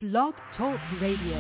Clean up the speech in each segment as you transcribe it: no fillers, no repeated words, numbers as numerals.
Blog Talk Radio.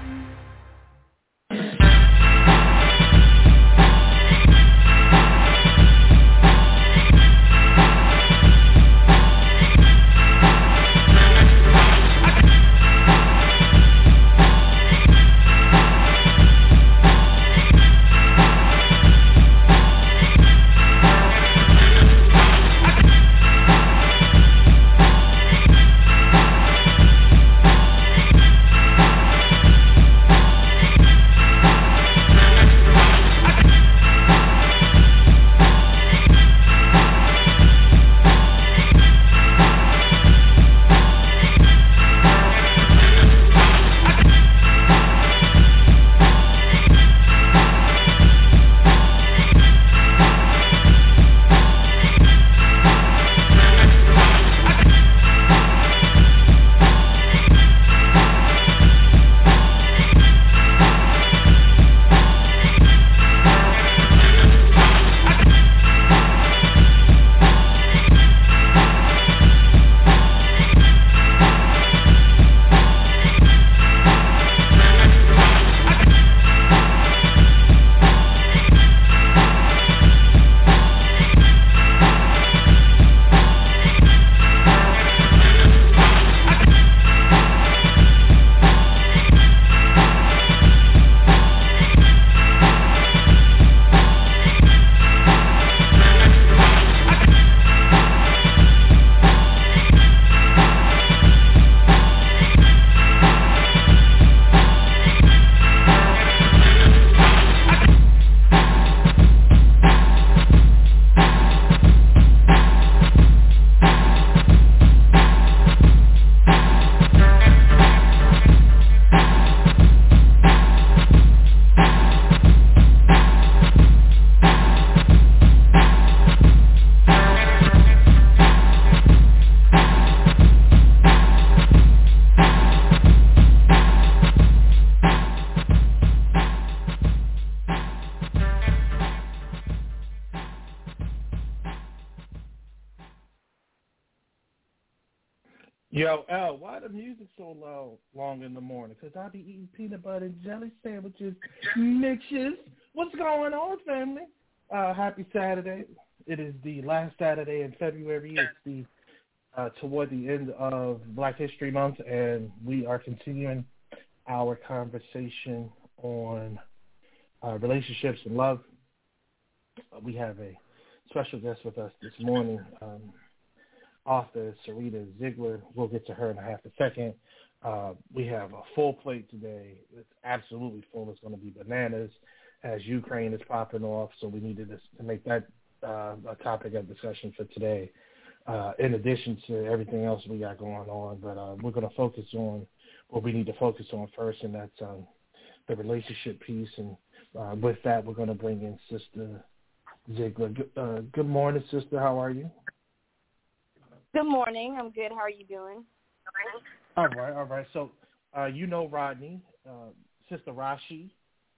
Yo, L, why the music so loud long in the morning? Because I be eating peanut butter and jelly sandwiches, mixes. What's going on, family? Happy Saturday. It is the last Saturday in February. It's the toward the end of Black History Month, and we are continuing our conversation on relationships and love. We have a special guest with us this morning, author Sarita Ziegler. We'll get to her in a half a second. We have a full plate today. It's absolutely full. It's going to be bananas as Ukraine is popping off, so we needed to make that a topic of discussion for today, in addition to everything else we got going on. But we're going to focus on what we need to focus on first, and that's the relationship piece. And with that, we're going to bring in Sister Ziegler. Good morning, Sister. How are you? Good morning. I'm good. How are you doing? All right. So, you know Rodney, Sister Rashi,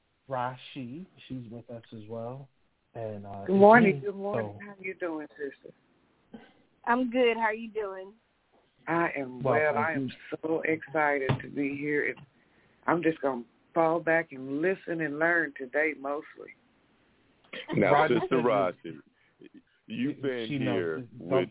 she's with us as well. And good morning. So, how you doing, sister? I'm good. How are you doing? I am well. I am so excited to be here. And I'm just going to fall back and listen and learn today mostly. Now, Sister Rashi, you've been here with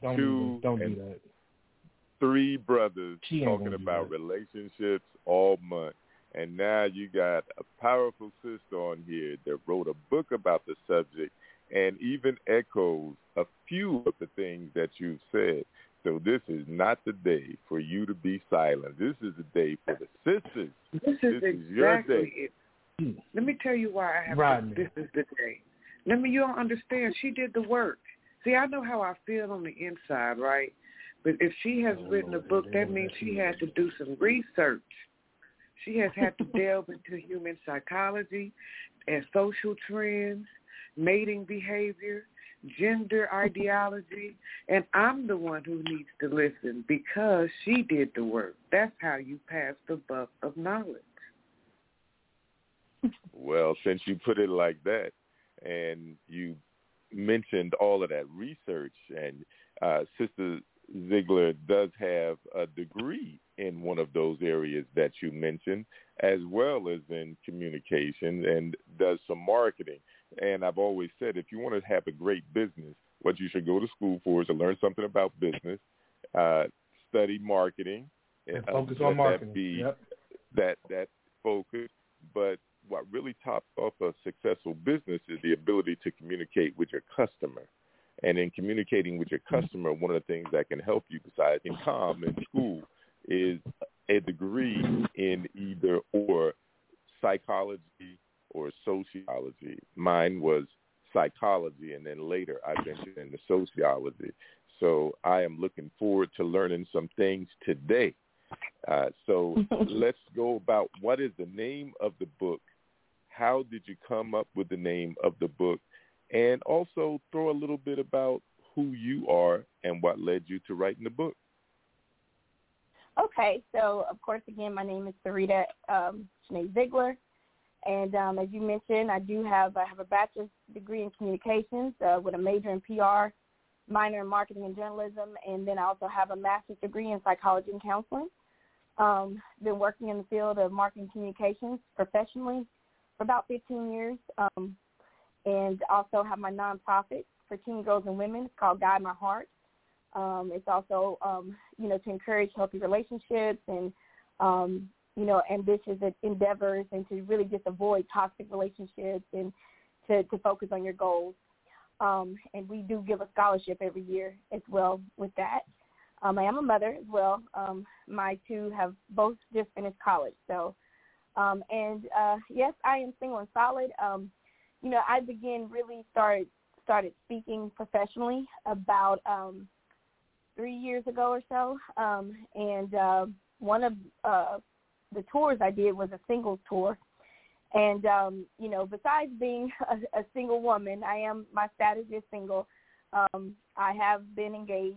three brothers talking about relationships all month. And now you got a powerful sister on here that wrote a book about the subject and even echoes a few of the things that you've said. So this is not the day for you to be silent. This is the day for the sisters. This is exactly it. Let me tell you why I have this is the day. You don't understand. She did the work. See, I know how I feel on the inside, right? But if she has written a book, that means she had to do some research. She has had to delve into human psychology and social trends, mating behavior, gender ideology, and I'm the one who needs to listen because she did the work. That's how you pass the buck of knowledge. Well, since you put it like that, and you mentioned all of that research, and Sister Ziegler does have a degree in one of those areas that you mentioned, as well as in communication, and does some marketing. And I've always said, if you want to have a great business, what you should go to school for is to learn something about business, study marketing, and focus on marketing. That focus. But what really tops off a successful business is the ability to communicate with your customer. And in communicating with your customer, one of the things that can help you, besides in comm in school, is a degree in either or psychology or sociology. Mine was psychology, and then later I ventured into sociology. So I am looking forward to learning some things today. So let's go about what is the name of the book, how did you come up with the name of the book, and also throw a little bit about who you are and what led you to writing the book. Okay, so of course, again, my name is Sarita Shanae Ziegler, and as you mentioned, I have a bachelor's degree in communications with a major in PR, minor in marketing and journalism, and then I also have a master's degree in psychology and counseling. Been working in the field of marketing communications professionally for about 15 years, and also have my nonprofit for teen girls and women. It's called Guide My Heart. It's also, to encourage healthy relationships and, ambitious endeavors, and to really just avoid toxic relationships and to focus on your goals. And we do give a scholarship every year as well with that. I am a mother as well. My two have both just finished college. So, yes, I am single and solid. I started speaking professionally about 3 years ago or so, and one of the tours I did was a singles tour. And, besides being a single woman, my status is single. I have been engaged,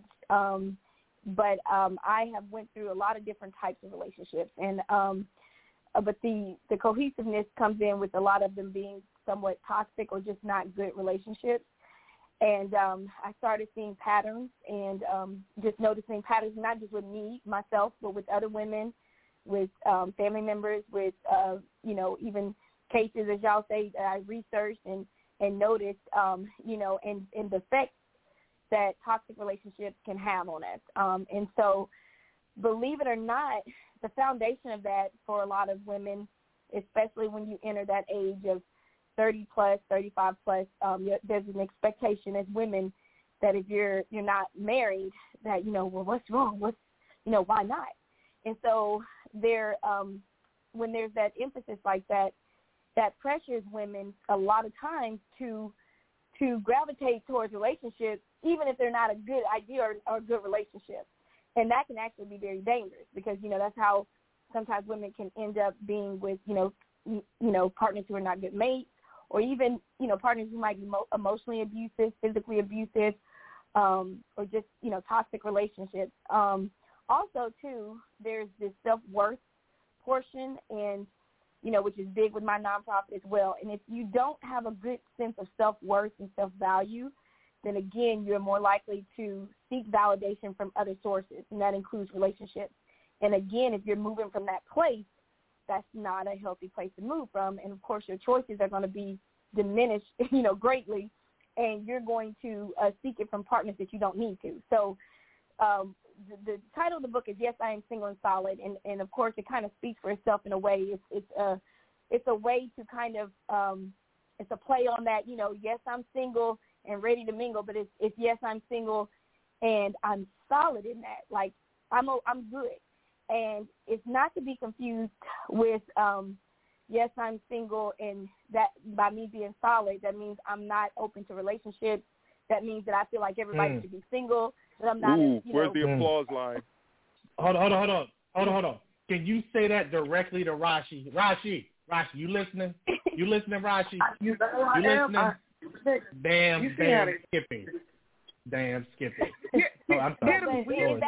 but I have went through a lot of different types of relationships. And but the cohesiveness comes in with a lot of them being somewhat toxic or just not good relationships. And I started seeing patterns and just noticing patterns, not just with me, myself, but with other women, with family members, with, even cases, as y'all say, that I researched and noticed, and the effects that toxic relationships can have on us. And so, believe it or not, the foundation of that for a lot of women, especially when you enter that age of 30 plus, 35 plus, there's an expectation as women that if you're not married, that, what's wrong? Why not? And so when there's that emphasis like that, that pressures women a lot of times to gravitate towards relationships, even if they're not a good idea or a good relationship. And that can actually be very dangerous because, that's how sometimes women can end up being with, partners who are not good mates, or even, partners who might be emotionally abusive, physically abusive, or just, toxic relationships. Also, too, there's this self-worth portion, and, which is big with my nonprofit as well. And if you don't have a good sense of self-worth and self-value, then, again, you're more likely to seek validation from other sources, and that includes relationships. And, again, if you're moving from that place, that's not a healthy place to move from. And, of course, your choices are going to be diminished, greatly, and you're going to seek it from partners that you don't need to. So the title of the book is Yes, I Am Single and Solid, and of course, it kind of speaks for itself in a way. It's a way to kind of it's a play on that, yes, I'm single and ready to mingle, but it's yes, I'm single and I'm solid in that. Like, I'm good. And it's not to be confused with, yes, I'm single, and that by me being solid, that means I'm not open to relationships. That means that I feel like everybody should be single. That I'm not. Where's the applause line? Hold on. Can you say that directly to Rashi? Rashi, you listening? You listening, Rashi? You listening? Damn Skippy. Damn Skippy. I'm sorry.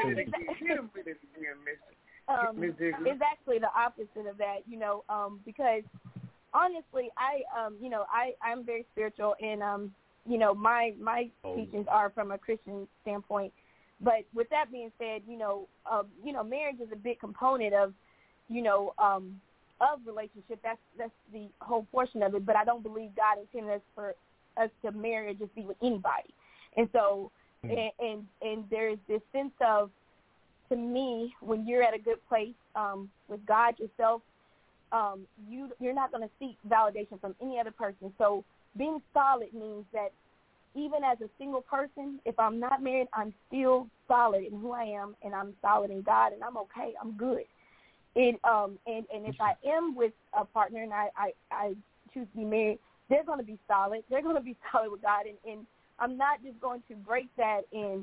It's actually the opposite of that, because honestly, I'm very spiritual, and my teachings are from a Christian standpoint. But with that being said, marriage is a big component of relationship. That's the whole portion of it. But I don't believe God intended us for us to marry or just be with anybody. And so, and there's this sense of, to me, when you're at a good place with God yourself, you're not going to seek validation from any other person. So being solid means that even as a single person, if I'm not married, I'm still solid in who I am, and I'm solid in God, and I'm okay. I'm good. And if I am with a partner and I choose to be married, they're going to be solid. They're going to be solid with God, and I'm not just going to break that and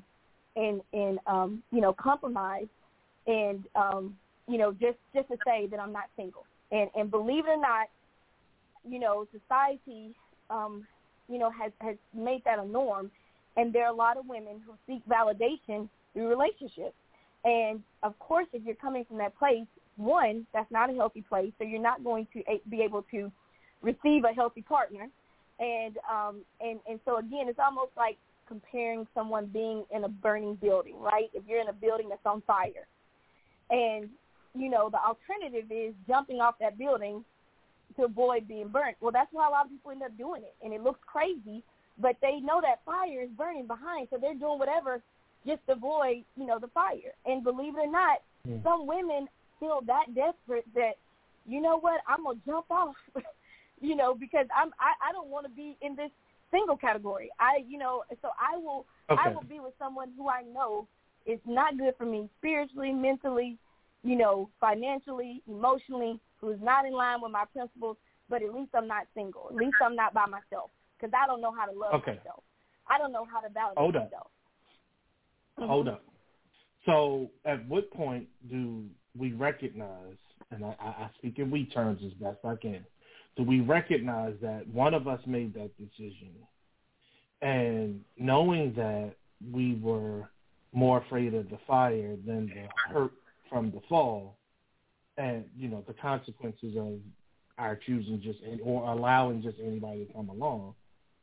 compromise and just to say that I'm not single. And believe it or not, society has made that a norm, and there are a lot of women who seek validation through relationships. And of course, if you're coming from that place, one, that's not a healthy place, so you're not going to be able to receive a healthy partner. And so again, it's almost like comparing someone being in a burning building, right? If you're in a building that's on fire, and the alternative is jumping off that building to avoid being burnt. Well, that's why a lot of people end up doing it, and it looks crazy, but they know that fire is burning behind, so they're doing whatever just to avoid, the fire. And believe it or not, some women feel that desperate that, you know what, I'm gonna jump off, because I don't want to be in this single category. So I will be with someone who I know is not good for me spiritually, mentally, financially, emotionally, who's not in line with my principles, but at least I'm not single. At least I'm not by myself, because I don't know how to love myself. I don't know how to validate myself. Hold up. So at what point do we recognize, and I speak in we terms as best I can, do we recognize that one of us made that decision, and knowing that we were more afraid of the fire than the hurt from the fall, and, the consequences of our choosing or allowing just anybody to come along,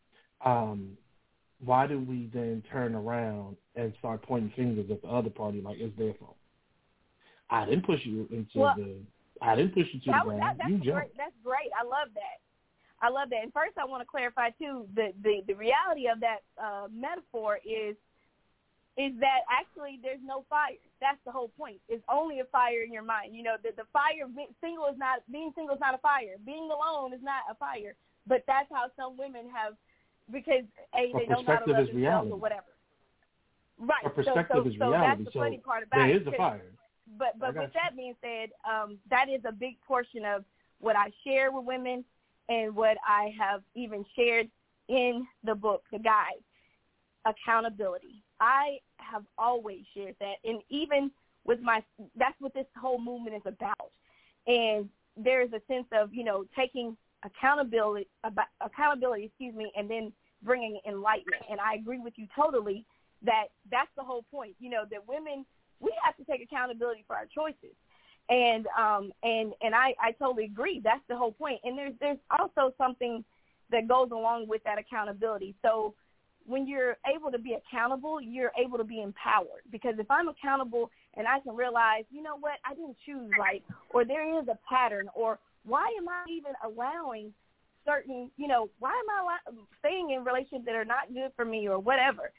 why do we then turn around and start pointing fingers at the other party like it's their fault? I didn't push you to the ground. You jumped. That's great. I love that. And first I want to clarify, too, the reality of that metaphor is that actually there's no fire. That's the whole point. It's only a fire in your mind. The fire, being single is not a fire. Being alone is not a fire. But that's how some women have, because they don't know how to love themselves or whatever. Right. Our perspective is reality. That's the funny part about there it. There is a fire. But with that being said, that is a big portion of what I share with women and what I have even shared in the book, the guide, accountability. I have always shared that, and even with that's what this whole movement is about. And there is a sense of, taking accountability, and then bringing enlightenment. And I agree with you totally that that's the whole point, that women, we have to take accountability for our choices. And I totally agree. That's the whole point. And there's also something that goes along with that accountability. So when you're able to be accountable, you're able to be empowered. Because if I'm accountable and I can realize, you know what, I didn't choose right, or there is a pattern, or why am I even allowing certain, why am I staying in relationships that are not good for me or whatever?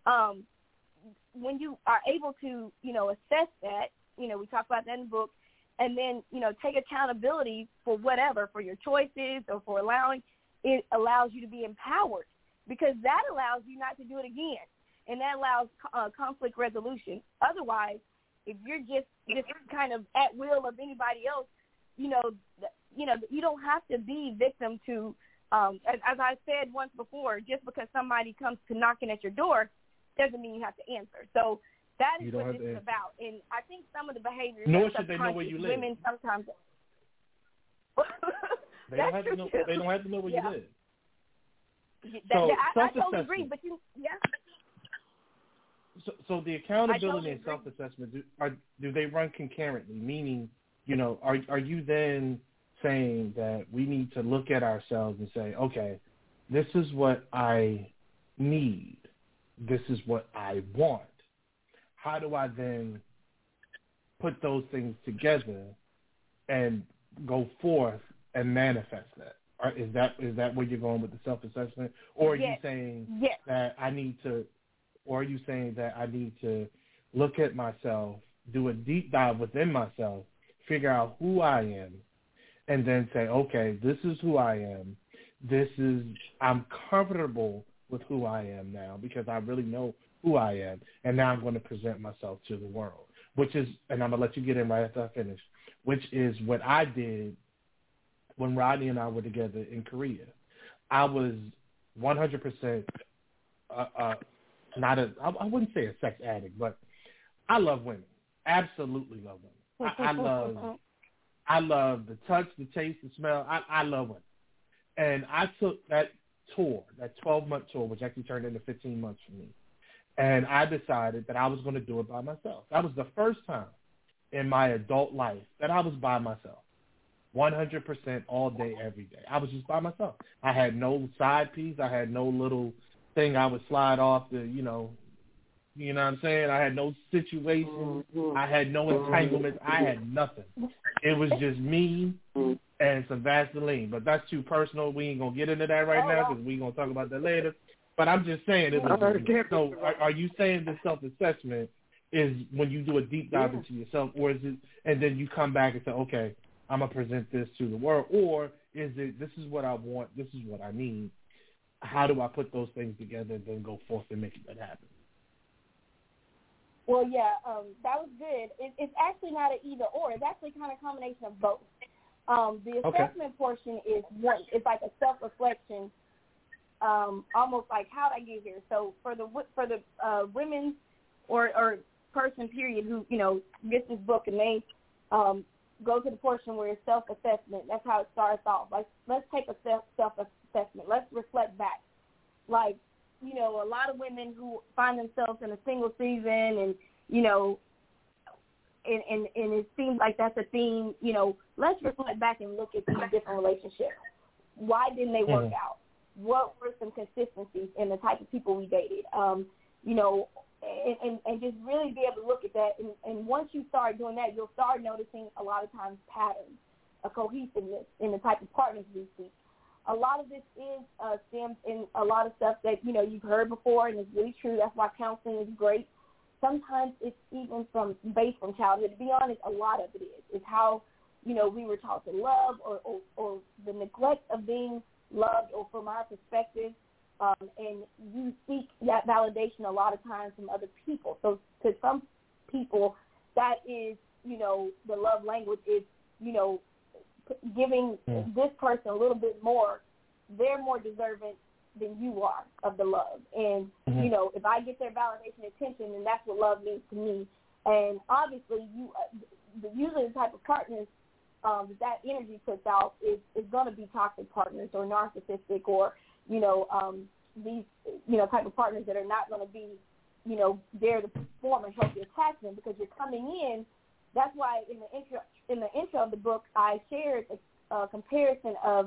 When you are able to, assess that, we talk about that in the book, and then, take accountability for whatever, for your choices or for allowing, it allows you to be empowered, because that allows you not to do it again, and that allows conflict resolution. Otherwise, if you're just kind of at will of anybody else, you don't have to be victim to, as I said once before, just because somebody comes to knocking at your door doesn't mean you have to answer. So that is what this is about. And I think some of the behaviors, nor should they know where you live. Women sometimes they don't have to know where you live. I totally agree, but So the accountability and self-assessment, do they run concurrently? Meaning, are you then saying that we need to look at ourselves and say, okay, this is what I need, this is what I want, how do I then put those things together and go forth and manifest that? Or is that where you're going with the self-assessment? Or are you saying that I need to, or are you saying that I need to look at myself, do a deep dive within myself, figure out who I am, and then say, okay, this is who I am. I'm comfortable with who I am now because I really know who I am, and now I'm going to present myself to the world, which is, and I'm going to let you get in right after I finish, which is what I did when Rodney and I were together in Korea. I was 100% I wouldn't say a sex addict, but I love women. Absolutely love women. I love the touch, the taste, the smell. I love women. And I took that tour, that 12-month tour, which actually turned into 15 months for me, and I decided that I was going to do it by myself. That was the first time in my adult life that I was by myself, 100% all day, every day. I was just by myself. I had no side piece. I had no little thing I would slide off the, you know what I'm saying? I had no situation. I had no entanglements. I had nothing. It was just me and some Vaseline. But that's too personal. We ain't going to get into that right now because we're going to talk about that later. But I'm just saying it was just, so are you saying the self-assessment is when you do a deep dive into yourself, or is it, and then you come back and say, okay, I'm going to present this to the world, or is it, this is what I want, this is what I need, how do I put those things together and then go forth and make that happen? Well, yeah, that was good. It's actually not an either or. It's actually kind of a combination of both. The assessment portion is one. It's like a self-reflection, almost like how did I get here? So for the women or person, period, who, gets this book and they go to the portion where it's self-assessment. That's how it starts off. Like, let's take a self-assessment. Let's reflect back. Like, a lot of women who find themselves in a single season and, and it seems like that's a theme, let's reflect back and look at these different relationships. Why didn't they work out? What were some consistencies in the type of people we dated? And just really be able to look at that. And once you start doing that, you'll start noticing a lot of times patterns, a cohesiveness in the type of partners we seek. A lot of this is stems in a lot of stuff that, you've heard before, and it's really true. That's why counseling is great. Sometimes it's even based from childhood. To be honest, a lot of it is. It's how, we were taught to love or the neglect of being loved, or from our perspective, and you seek that validation a lot of times from other people. So to some people, that is, the love language is, giving this person a little bit more. They're more deserving than you are of the love. And, if I get their validation and attention, then that's what love means to me. And obviously, usually the type of partners that energy puts out is going to be toxic partners or narcissistic or, these, type of partners that are not going to be, there to form a healthy attachment because you're coming in. That's why in the intro of the book, I shared a comparison of,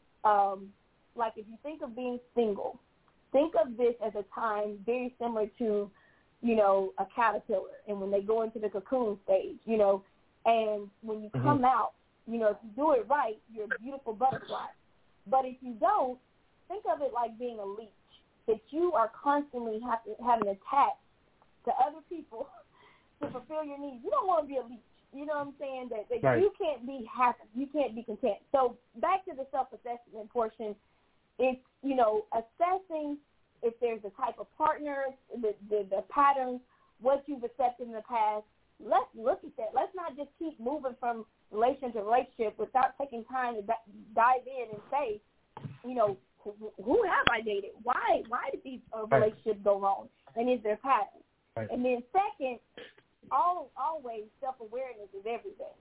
like if you think of being single, think of this as a time very similar to, a caterpillar. And when they go into the cocoon stage, and when you come out, if you do it right, you're a beautiful butterfly. But if you don't, think of it like being a leech, that you are constantly having attached to other people to fulfill your needs. You don't want to be a leech. You know what I'm saying? That right. You can't be happy. You can't be content. So back to the self-assessment portion, it's, assessing if there's a type of partner, the patterns, what you've accepted in the past. Let's look at that. Let's not just keep moving from relationship to relationship without taking time to dive in and say, who have I dated? Why did these relationships go wrong? And is there patterns? Right. And then second, always self-awareness is everything.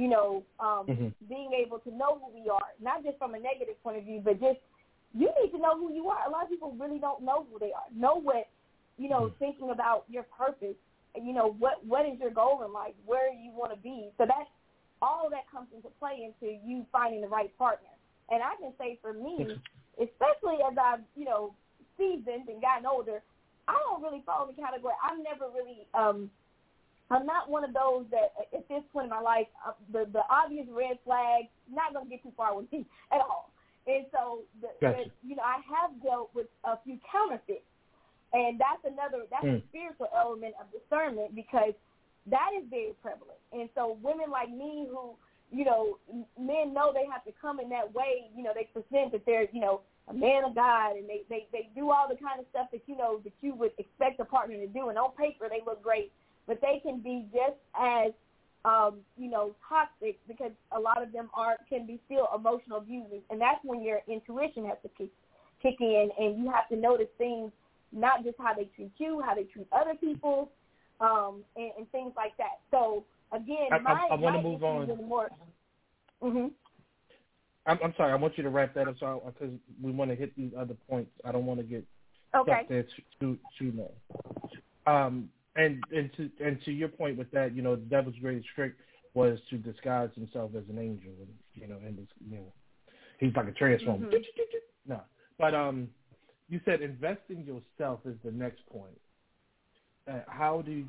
Being able to know who we are, not just from a negative point of view, but just you need to know who you are. A lot of people really don't know who they are. Know what, thinking about your purpose, what is your goal in life, where you want to be. So that's all of that comes into play into you finding the right partner. And I can say for me, especially as I've, seasoned and gotten older, I don't really fall in the category. I'm never really I'm not one of those that at this point in my life, the obvious red flag, not going to get too far with me at all. And so, gotcha. I have dealt with a few counterfeits. And that's a spiritual element of discernment, because that is very prevalent. And so women like me who, men know they have to come in that way, they present that they're, a man of God, and they do all the kind of stuff that, that you would expect a partner to do. And on paper, they look great. But they can be just as, toxic, because a lot of them can be still emotional abusers. And that's when your intuition has to kick in, and you have to notice things, not just how they treat you, how they treat other people, and things like that. So, again, I want to move on. Mm-hmm. I'm sorry. I want you to wrap that up, because we want to hit these other points. I don't want to get stuck there too long. And to your point with that, the devil's greatest trick was to disguise himself as an angel, and he's like a transformer. Mm-hmm. No, but you said invest in yourself is the next point. How do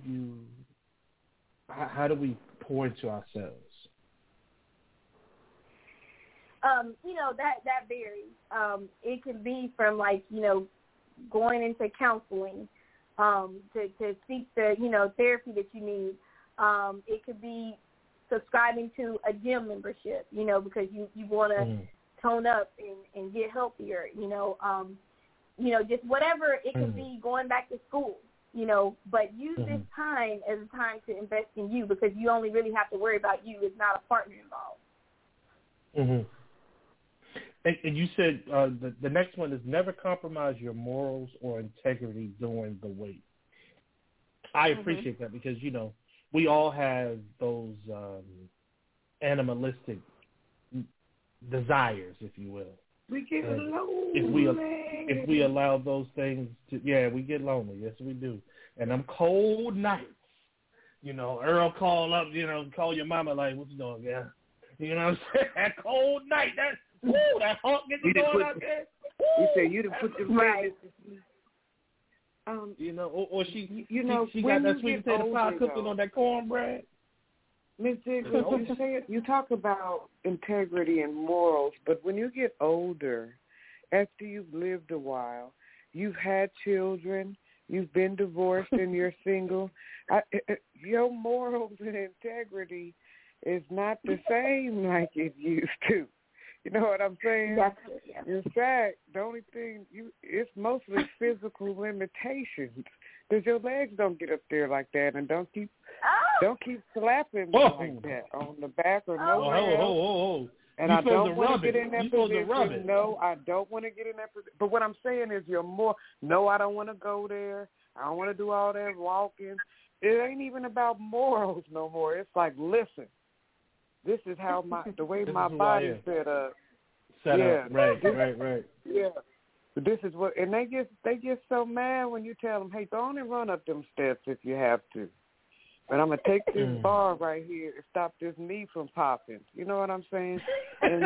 we pour into ourselves? That varies. It can be from going into counseling. To seek the, therapy that you need. It could be subscribing to a gym membership, because you want to tone up and get healthier, just whatever. It could be going back to school, but use this time as a time to invest in you, because you only really have to worry about you. It's not a partner involved. And you said the next one is never compromise your morals or integrity during the wait. I appreciate that, because, we all have those animalistic desires, if you will. We get lonely. If we allow those things to, we get lonely. Yes, we do. And them cold nights, Earl call up, call your mama like, what you doing, yeah? You know what I'm saying? That cold night, that hawk getting going out there. You say you done put them right. Or she got that sweet potato pie cooking on that cornbread. Ms. Ziegler, you talk about integrity and morals, but when you get older, after you've lived a while, you've had children, you've been divorced, and you're single, your morals and integrity is not the same like it used to. You know what I'm saying? Definitely, yeah. In fact, the only thing, it's mostly physical limitations, because your legs don't get up there like that, and don't keep slapping me like that on the back or nowhere. And I don't want to get in that position. No, I don't want to get in that position. But what I'm saying is I don't want to go there. I don't want to do all that walking. It ain't even about morals no more. It's like, listen, this is how the way my body's set up. Right. Yeah. But this is what, and they get so mad when you tell them, hey, go on and run up them steps if you have to. But I'm going to take this bar right here and stop this knee from popping. You know what I'm saying? And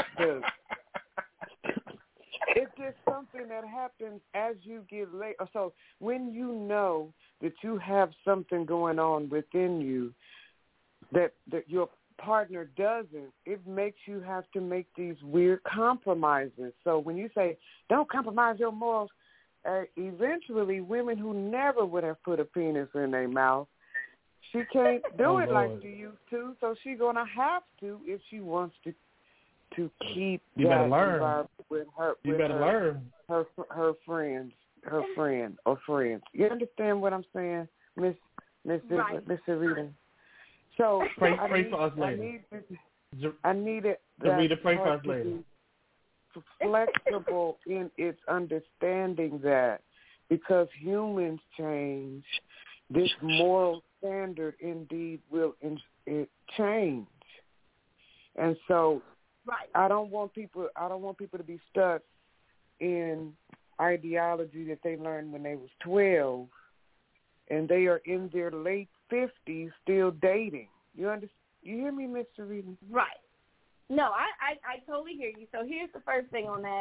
it's just something that happens as you get late. So when you know that you have something going on within you that your partner doesn't, it makes you have to make these weird compromises. So when you say, don't compromise your morals, eventually women who never would have put a penis in their mouth, she can't do it like she used to, so she's going to have to if she wants to keep that environment with her. Her friends, her friend or friends. You understand what I'm saying, Miss Rita? So pray for us later. I need it. Rita, pray for us later. Flexible in its understanding that because humans change, this moral standard indeed will change. And so I don't want people to be stuck in ideology that they learned when they was 12 and they are in their late 50s still dating. You hear me, Mr. Reed? Right. No, I totally hear you. So here's the first thing on that.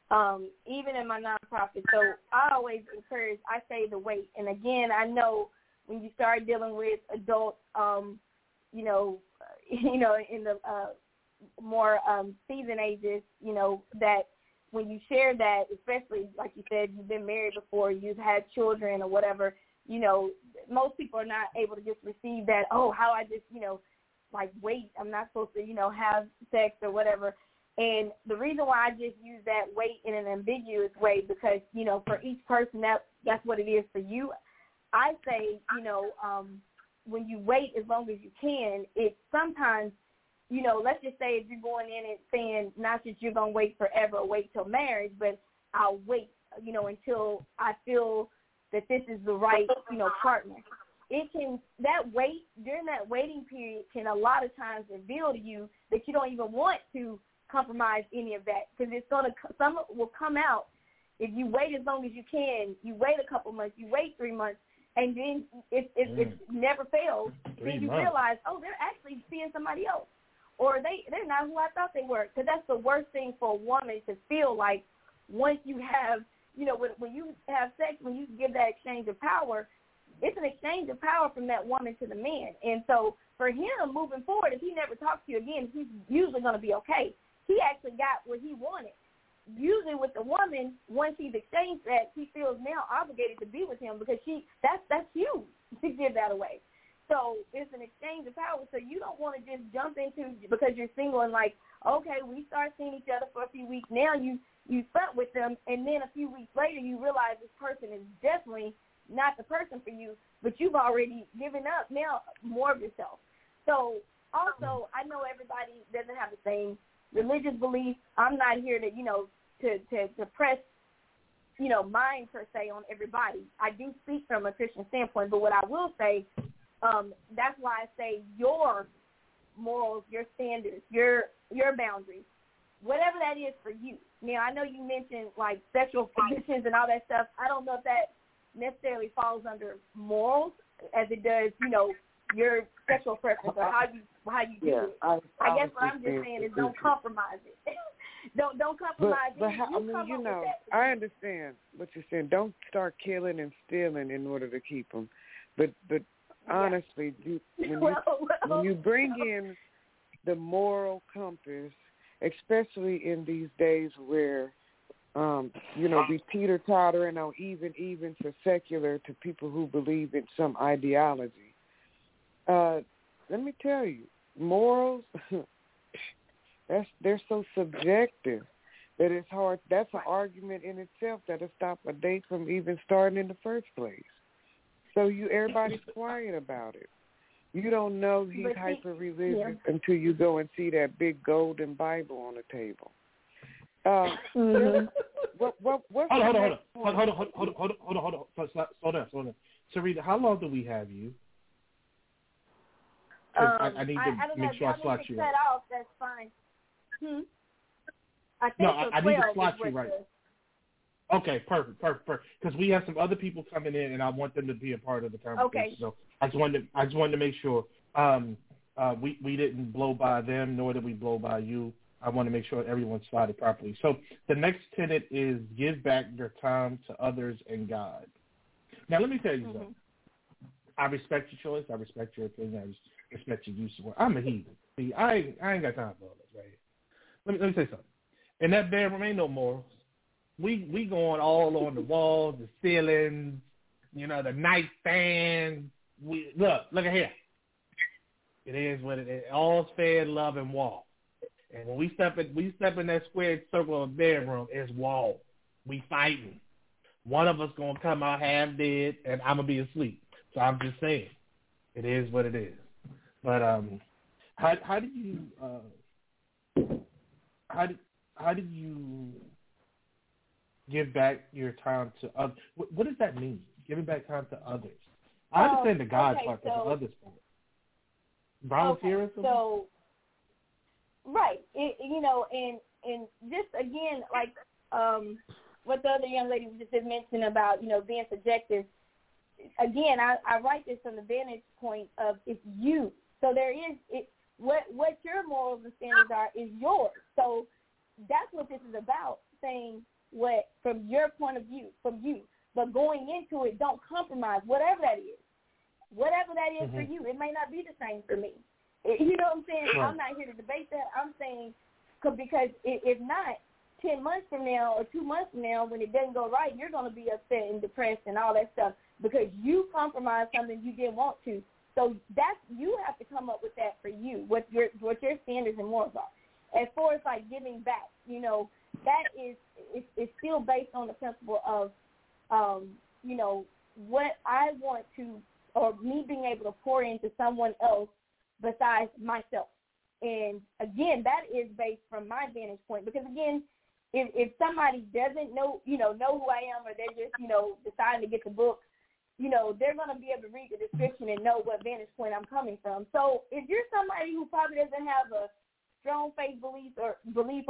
even in my nonprofit. So I always encourage, I say the wait. And again, I know when you start dealing with adults, in the more seasoned ages, that when you share that, especially like you said, you've been married before, you've had children or whatever, most people are not able to just receive that, how I just, wait, I'm not supposed to, have sex or whatever. And the reason why I just use that wait in an ambiguous way, because, for each person, that's what it is for you. I say, when you wait as long as you can, it sometimes, let's just say if you're going in and saying not that you're going to wait forever or wait till marriage, but I'll wait, until I feel that this is the right, partner. During that waiting period can a lot of times reveal to you that you don't even want to compromise any of that, because some will come out if you wait as long as you can. You wait a couple months, you wait 3 months, and then it never fails. Then you realize, they're actually seeing somebody else, or they're not who I thought they were. Because that's the worst thing for a woman to feel like once you have, when you have sex, when you give that exchange of power, it's an exchange of power from that woman to the man. And so for him moving forward, if he never talks to you again, he's usually going to be okay. He actually got what he wanted. Usually with the woman, once he's exchanged that, she feels now obligated to be with him, because that's huge to give that away. So it's an exchange of power. So you don't want to just jump into, because you're single and like, okay, we start seeing each other for a few weeks. Now you slept with them, and then a few weeks later you realize this person is definitely not the person for you, but you've already given up now more of yourself. So also, I know everybody doesn't have the same religious beliefs. I'm not here to, to press, mine per se on everybody. I do speak from a Christian standpoint, but what I will say, that's why I say your morals, your standards, your boundaries, whatever that is for you. Now, I know you mentioned like sexual conditions and all that stuff. I don't know if that necessarily falls under morals as it does, your sexual preference or how you do it. I guess what I'm just saying is don't compromise it. don't compromise it. I understand what you're saying. Don't start killing and stealing in order to keep them. But honestly, when you bring in the moral compass, especially in these days where be teeter-tottering on even for secular to people who believe in some ideology. Let me tell you, morals, they're so subjective that it's hard. That's an argument in itself that'll stop a date from even starting in the first place. So everybody's quiet about it. You don't know he's hyper-religious until you go and see that big golden Bible on the table. What's hold on. Slow down. Sarita, how long do we have you? I need to make sure I slot you right. Off, that's fine. I need to slot you right. Okay, perfect. Because we have some other people coming in, and I want them to be a part of the conversation. Okay. So I just wanted to make sure we didn't blow by them, nor did we blow by you. I want to make sure everyone's slotted properly. So the next tenet is give back your time to others and God. Now, let me tell you something. I respect your choice. I respect your opinion. I respect your use of words. I'm a heathen. See, I ain't got time for all this right here. Let me say something. In that bedroom ain't no morals. We going all on the walls, the ceilings, the nightstands. Look at here. It is what it is. All's fair, love, and wall. And when we step in that square circle of bedroom, it's wall. We fighting. One of us gonna come out half dead, and I'm gonna be asleep. So I'm just saying, it is what it is. But how do you give back your time to others? What does that mean? Giving back time to others. I understand the God part, but the others part. Volunteer or something? So, right. And just again, like what the other young lady just did mention about, being subjective. Again, I write this from the vantage point of it's you. So there is what your morals and standards are is yours. So that's what this is about, saying what from your point of view, from you. But going into it, don't compromise, whatever that is. Whatever that is for you, it may not be the same for me. You know what I'm saying? Right. I'm not here to debate that. I'm saying because if not, 10 months from now or 2 months from now, when it doesn't go right, you're going to be upset and depressed and all that stuff because you compromised something you didn't want to. So you have to come up with that for you, what your standards and morals are. As far as like giving back, you know, that is still based on the principle of, you know, what I want to, or me being able to pour into someone else besides myself. And again, that is based from my vantage point because again, if somebody doesn't know who I am, or they're just, you know, deciding to get the book, you know, they're going to be able to read the description and know what vantage point I'm coming from. So if you're somebody who probably doesn't have a strong faith belief or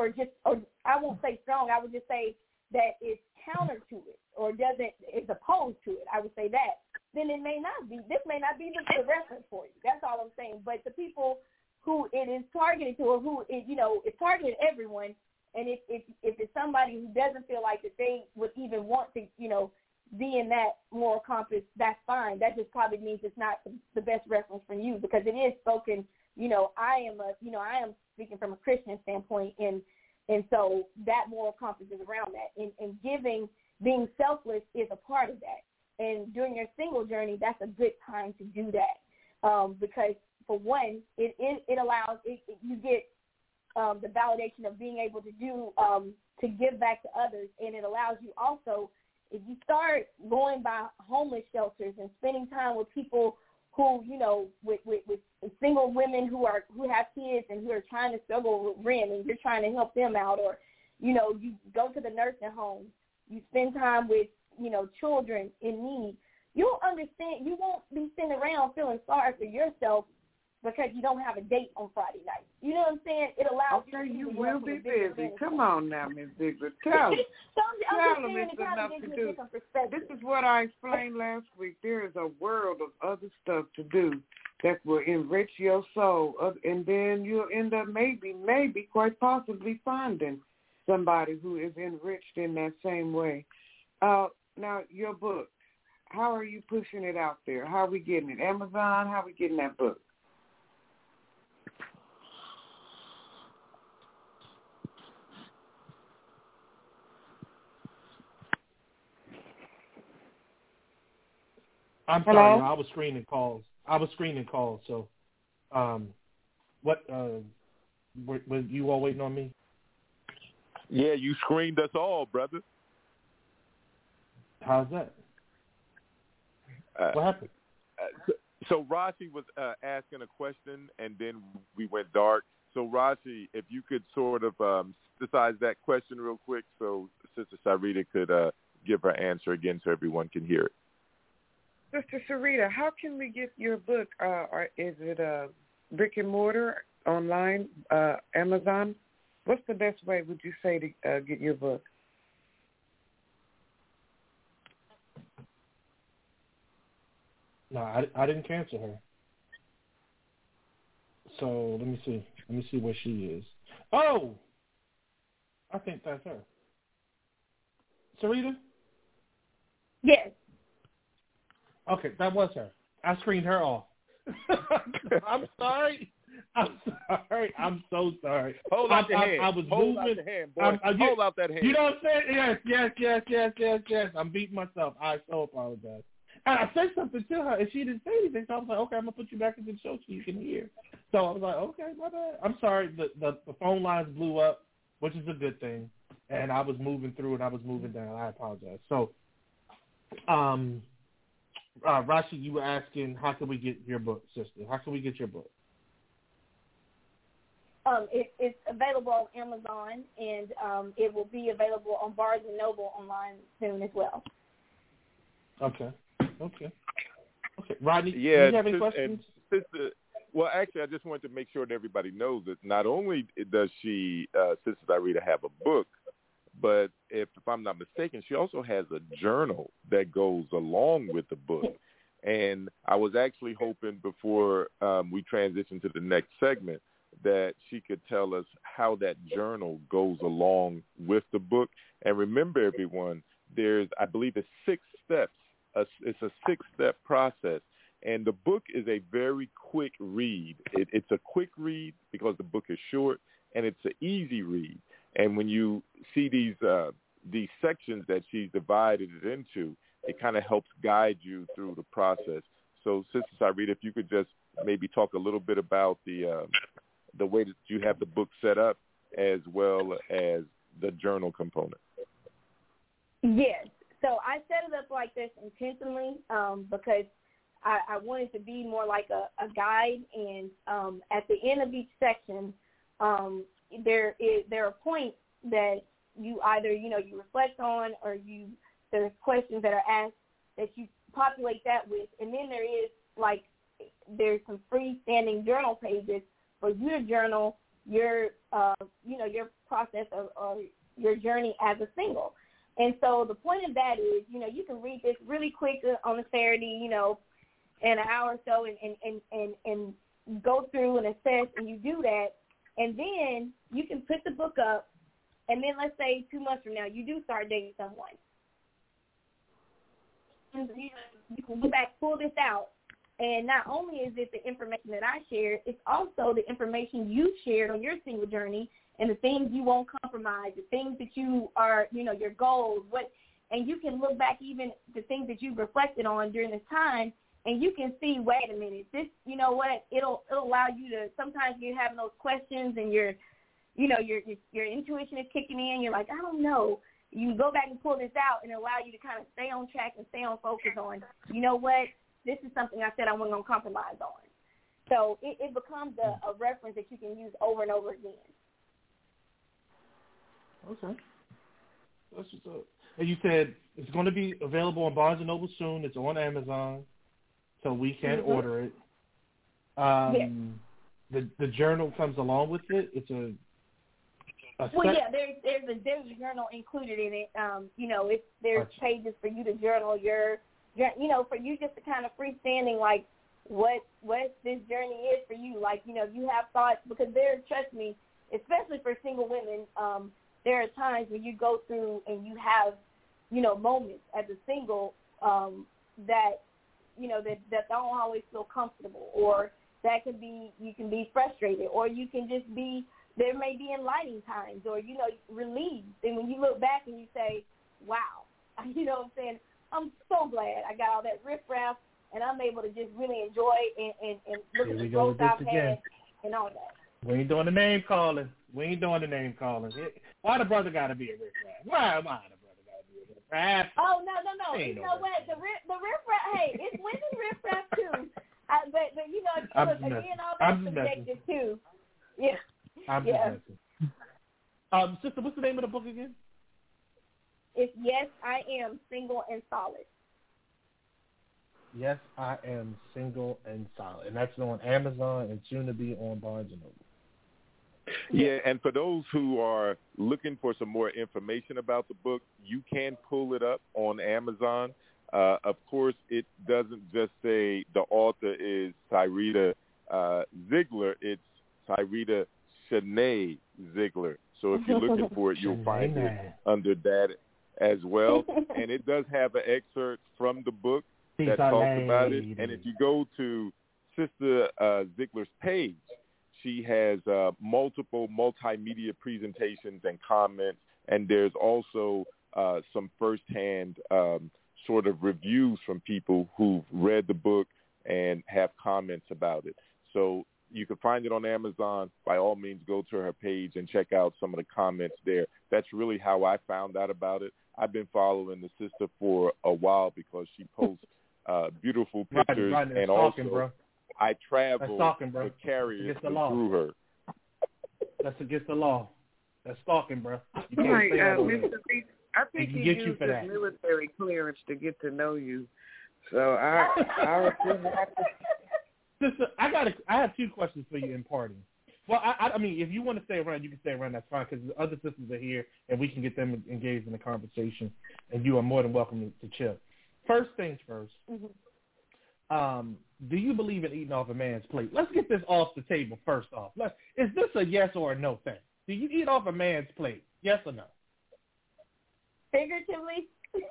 I won't say strong, I would just say that is counter to it or is opposed to it, I would say that, then this may not be the reference for you. That's all I'm saying. But the people who it is targeted to, or who it, you know, it's targeted everyone. And if it's somebody who doesn't feel like that they would even want to, you know, be in that moral compass, that's fine. That just probably means it's not the best reference from you because it is spoken, you know, I am speaking from a Christian standpoint, and so that moral compass is around that. And giving, being selfless is a part of that. And during your single journey, that's a good time to do that because, for one, it allows, you get the validation of being able to do, to give back to others. And it allows you also, if you start going by homeless shelters and spending time with people who, you know, with single women who have kids and who are trying to struggle with rent and you're trying to help them out, or, you know, you go to the nursing home, you spend time with, you know, children in need, you'll understand, you won't be sitting around feeling sorry for yourself because you don't have a date on Friday night. You know what I'm saying? It allows you will be busy. Come on now, Ms. Ziegler. Tell them. Tell them it's enough to do. This is what I explained last week. There is a world of other stuff to do that will enrich your soul, and then you'll end up maybe, quite possibly finding somebody who is enriched in that same way. Now, your book, how are you pushing it out there? How are we getting it? Amazon, how are we getting that book? I'm sorry, I was screening calls. So, was you all waiting on me? Yeah, you screened us all, brother. How's that? What happened? So Rashi was asking a question, and then we went dark. So Rashi, if you could sort of synthesize that question real quick, so Sister Sarita could give her answer again, so everyone can hear it. Sister Sarita, how can we get your book? Or is it brick and mortar, online, Amazon? What's the best way, would you say, to get your book? No, I didn't cancel her. So let me see. Let me see where she is. Oh, I think that's her. Sarita? Yes. Okay, that was her. I screened her off. I'm sorry. I'm so sorry. Hold out the hand. I was hold moving. Out the hand, boy. Hold out that hand. You know what I'm saying? Yes. I'm beating myself. I so apologize. I said something to her, and she didn't say anything. So I was like, okay, I'm going to put you back into the show so you can hear. So I was like, okay, my bad. I'm sorry. The phone lines blew up, which is a good thing. And I was moving through and I was moving down. I apologize. So, Rashi, you were asking, how can we get your book, sister? How can we get your book? It's available on Amazon, and it will be available on Barnes & Noble online soon as well. Okay. Rodney, do you have any questions? Well, actually, I just wanted to make sure that everybody knows that not only does she, Sister Sarita, have a book, but if I'm not mistaken, she also has a journal that goes along with the book. And I was actually hoping before we transition to the next segment that she could tell us how that journal goes along with the book. And remember, everyone, there's, I believe, it's 6 steps. It's a 6-step process. And the book is a very quick read. It's a quick read because the book is short, and it's an easy read. And when you see these sections that she's divided it into, it kind of helps guide you through the process. So, Sister Cyrita, if you could just maybe talk a little bit about the way that you have the book set up, as well as the journal component. Yes. So I set it up like this intentionally because I wanted to be more like a guide. And at the end of each section, there are points that you either, you reflect on, or there's questions that are asked that you populate that with. And then there's some freestanding journal pages for you to journal your process or your journey as a single. And so the point of that is, you can read this really quick on a Saturday, in an hour or so, and go through and assess, and you do that, and then you can put the book up, and then let's say 2 months from now, you do start dating someone. And you can go back, pull this out, and not only is it the information that I shared, it's also the information you shared on your single journey, and the things you won't compromise, the things that you are, your goals, and you can look back even the things that you've reflected on during this time, and you can see, wait a minute, this, it'll allow you to, sometimes you're having those questions and your intuition is kicking in, you're like, I don't know. You go back and pull this out and allow you to kind of stay on track and stay on focus on, this is something I said I wasn't going to compromise on. So it becomes a reference that you can use over and over again. Okay. That's what's up. And you said it's going to be available on Barnes & Noble soon. It's on Amazon, so we can order it. Yes. The journal comes along with it. It's there's a journal included in it. There's pages for you to journal your for you just to kind of freestanding, like what this journey is for you. Like, you have thoughts, because trust me, especially for single women, there are times when you go through and you have, moments as a single that don't always feel comfortable, or that can be, you can be frustrated, or you can just be, there may be enlightening times, or, relieved. And when you look back and you say, wow, I'm saying, I'm so glad I got all that riffraff, and I'm able to just really enjoy and look at the growth I've had and all that. We ain't doing the name calling. Why the brother got to be a riffraff? Why the brother got to be a riffraff? Oh, no. You know what? The riffraff, hey, it's women riffraff too. But again, all that's subjective too. Yeah. I'm just messing. Sister, what's the name of the book again? It's Yes, I Am Single and Solid. Yes, I Am Single and Solid. And that's on Amazon and soon to be on Barnes & Noble. Yeah, and for those who are looking for some more information about the book, you can pull it up on Amazon. Of course, it doesn't just say the author is Cyrita Ziegler. It's Cyrita Shanae Ziegler. So if you're looking for it, you'll find it under that as well. And it does have an excerpt from the book that talks about it. And if you go to Sister Ziegler's page, she has multiple multimedia presentations and comments, and there's also some firsthand sort of reviews from people who've read the book and have comments about it. So you can find it on Amazon. By all means, go to her page and check out some of the comments there. That's really how I found out about it. I've been following the sister for a while because she posts beautiful pictures, and also bro. I travel with carriers through her. That's against the law. That's stalking, bro. You can't right, say that Mr. Reed, I think he used his military clearance to get to know you. So I Sister, I have 2 questions for you in parting. Well, I mean, if you want to stay around, you can stay around. That's fine, because the other sisters are here, and we can get them engaged in the conversation, and you are more than welcome to chill. First things first. do you believe in eating off a man's plate? Let's get this off the table first off. Is this a yes or a no thing? Do you eat off a man's plate? Yes or no? Figuratively.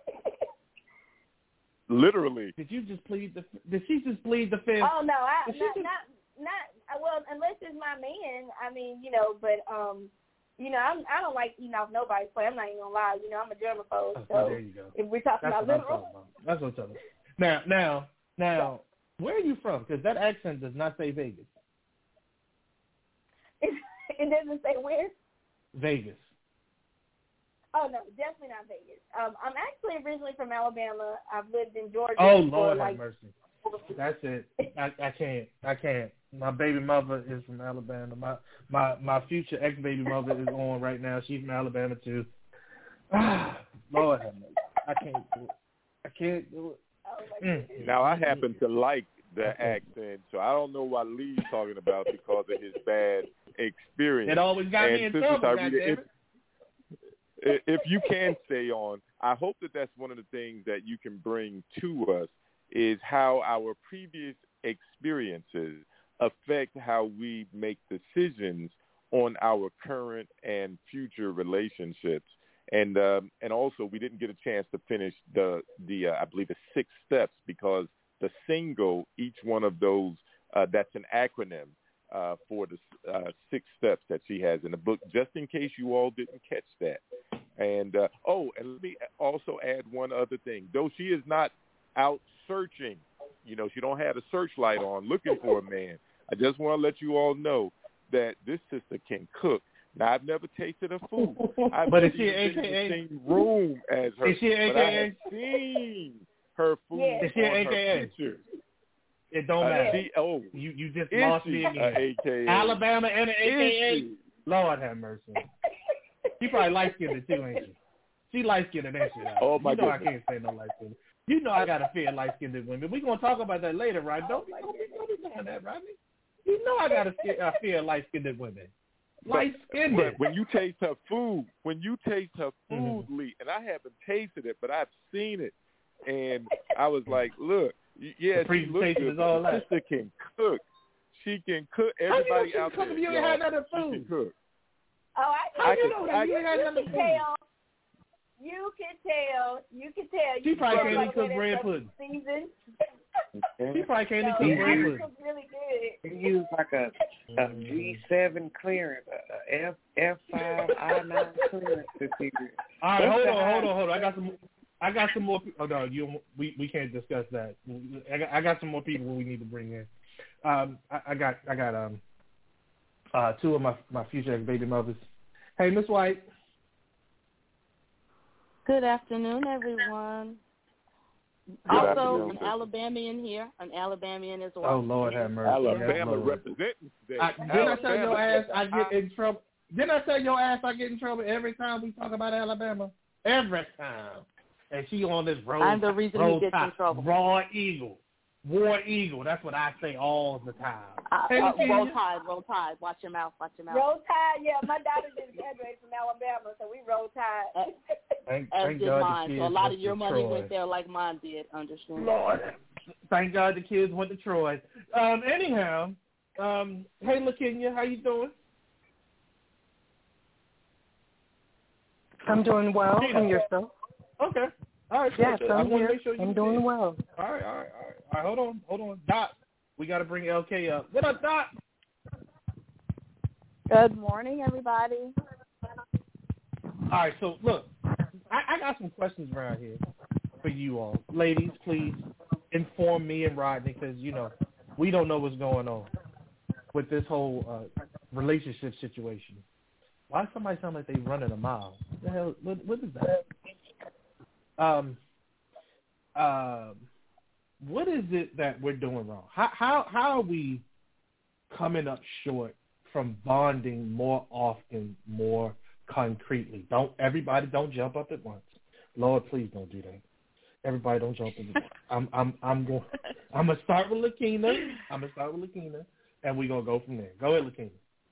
Literally. Did she just plead the fifth? Oh no, not well, unless it's my man. I mean, but I don't like eating off nobody's plate. I'm not even gonna lie. I'm a germaphobe. So there you go. If we're talking about literal, that's what I'm talking about. Now, where are you from? Because that accent does not say Vegas. It doesn't say where. Vegas. Oh no, definitely not Vegas. I'm actually originally from Alabama. I've lived in Georgia. Oh Lord have mercy. That's it. I can't. My baby mother is from Alabama. My future ex-baby mother is on right now. She's from Alabama too. Lord have mercy. I can't do it. Now I happen to like the accent, so I don't know what Lee's talking about because of his bad experience. It always got me in trouble. If you can stay on, I hope that's one of the things that you can bring to us is how our previous experiences affect how we make decisions on our current and future relationships. And also we didn't get a chance to finish the I believe the 6 steps because the single, each one of those, that's an acronym for the 6 steps that she has in the book, just in case you all didn't catch that. And and let me also add one other thing. Though she is not out searching, she don't have a searchlight on looking for a man. I just want to let you all know that this sister can cook. Now, I've never tasted her food. But is she an AKA? In the same room as her. Is she an AKA? But I have seen her food Is she an on AKA? her pictures. It don't matter. You just lost me again. AKA? Alabama and an AKA? Lord have mercy. She probably light-skinned too, ain't she? She light-skinned and that shit out. Oh, my goodness. I can't say no light-skinned. I got to fear light-skinned women. We're going to talk about that later, right? Don't be doing that, Rodney. I got to fear light-skinned women. Light-skinned. But when you taste her food, Lee, and I haven't tasted it, but I've seen it, and I was like, look, yeah, she looks good, but the sister can cook. She can cook. Everybody out there, you ain't had none of food. She can cook. Oh, you can tell. You can tell. She probably can't even cook bread pudding. She probably can't even cook bread pudding. Really good. You use like a G7 clearance, a F5 I9 clearance this year. All right, hold on. I got some more. Oh no, we can't discuss that. I got some more people we need to bring in. I got 2 of my future ex-baby mothers. Hey, Miss White. Good afternoon, everyone. Also, an Alabamian here, an Alabamian as well. Oh, Lord have mercy. Alabama representing today. Didn't I tell your ass I get in trouble? Didn't I tell your ass I get in trouble every time we talk about Alabama? Every time. And she on this road. I'm the reason he gets in trouble. War Eagle. That's what I say all the time. Roll Tide. Watch your mouth. Roll Tide, yeah. My daughter just graduated from Alabama, so we Roll Tide. Thank did God mine. So a lot of your money went there like mine did, understand? Lord. Thank God the kids went to Troy. Anyhow, hey, LaKenya, how you doing? I'm doing well. And yourself? Okay. All right. Yes, I'm here. I'm doing well. All right. Hold on. Doc, we got to bring LK up. What up, Doc? Good morning, everybody. All right, so look, I got some questions around here for you all. Ladies, please inform me and Rodney because, we don't know what's going on with this whole relationship situation. Why does somebody sound like they running a mile? What the hell? What is that? What is it that we're doing wrong? How are we coming up short from bonding more often, more concretely? Don't jump up at once. Lord, please don't do that. Everybody don't jump at once. I'm gonna start with Lakina. And we're gonna go from there. Go ahead, Lakina.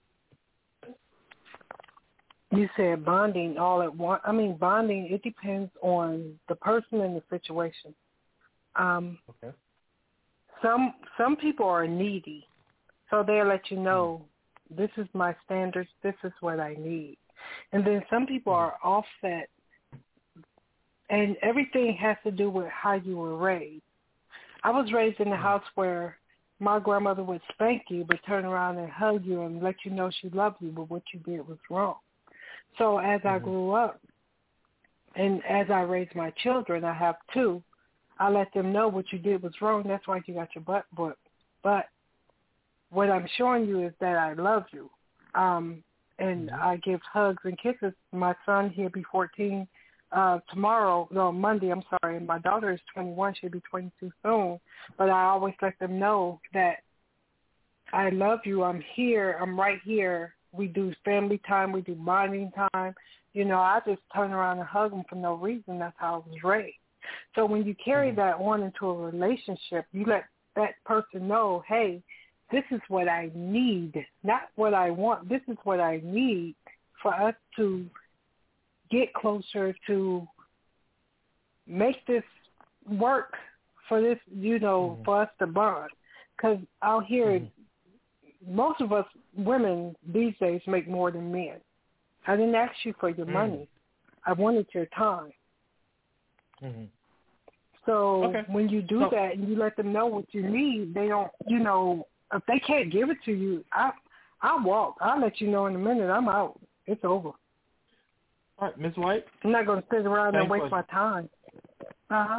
You said bonding all at once. I mean, bonding, it depends on the person and the situation. Okay. some people are needy, so they'll let you know this is my standards, this is what I need. And then some people are offset, and everything has to do with how you were raised. I was raised in a house where my grandmother would spank you but turn around and hug you and let you know she loved you, but what you did was wrong. So as I grew up and as I raised my children, I have 2, I let them know what you did was wrong. That's why you got your butt whooped. But what I'm showing you is that I love you. And I give hugs and kisses. My son, he'll be 14 Monday, I'm sorry. And my daughter is 21. She'll be 22 soon. But I always let them know that I love you. I'm here. I'm right here. We do family time. We do bonding time. I just turn around and hug them for no reason. That's how I was raised. So when you carry that on into a relationship, you let that person know, hey, this is what I need, not what I want. This is what I need for us to get closer, to make this work for this, for us to bond. Because out here, most of us women these days make more than men. I didn't ask you for your money. I wanted your time. So when you do that and you let them know what you need, they don't, if they can't give it to you, I'll walk. I'll let you know in a minute. I'm out. It's over. All right, Ms. White. I'm not going to sit around and waste my time. How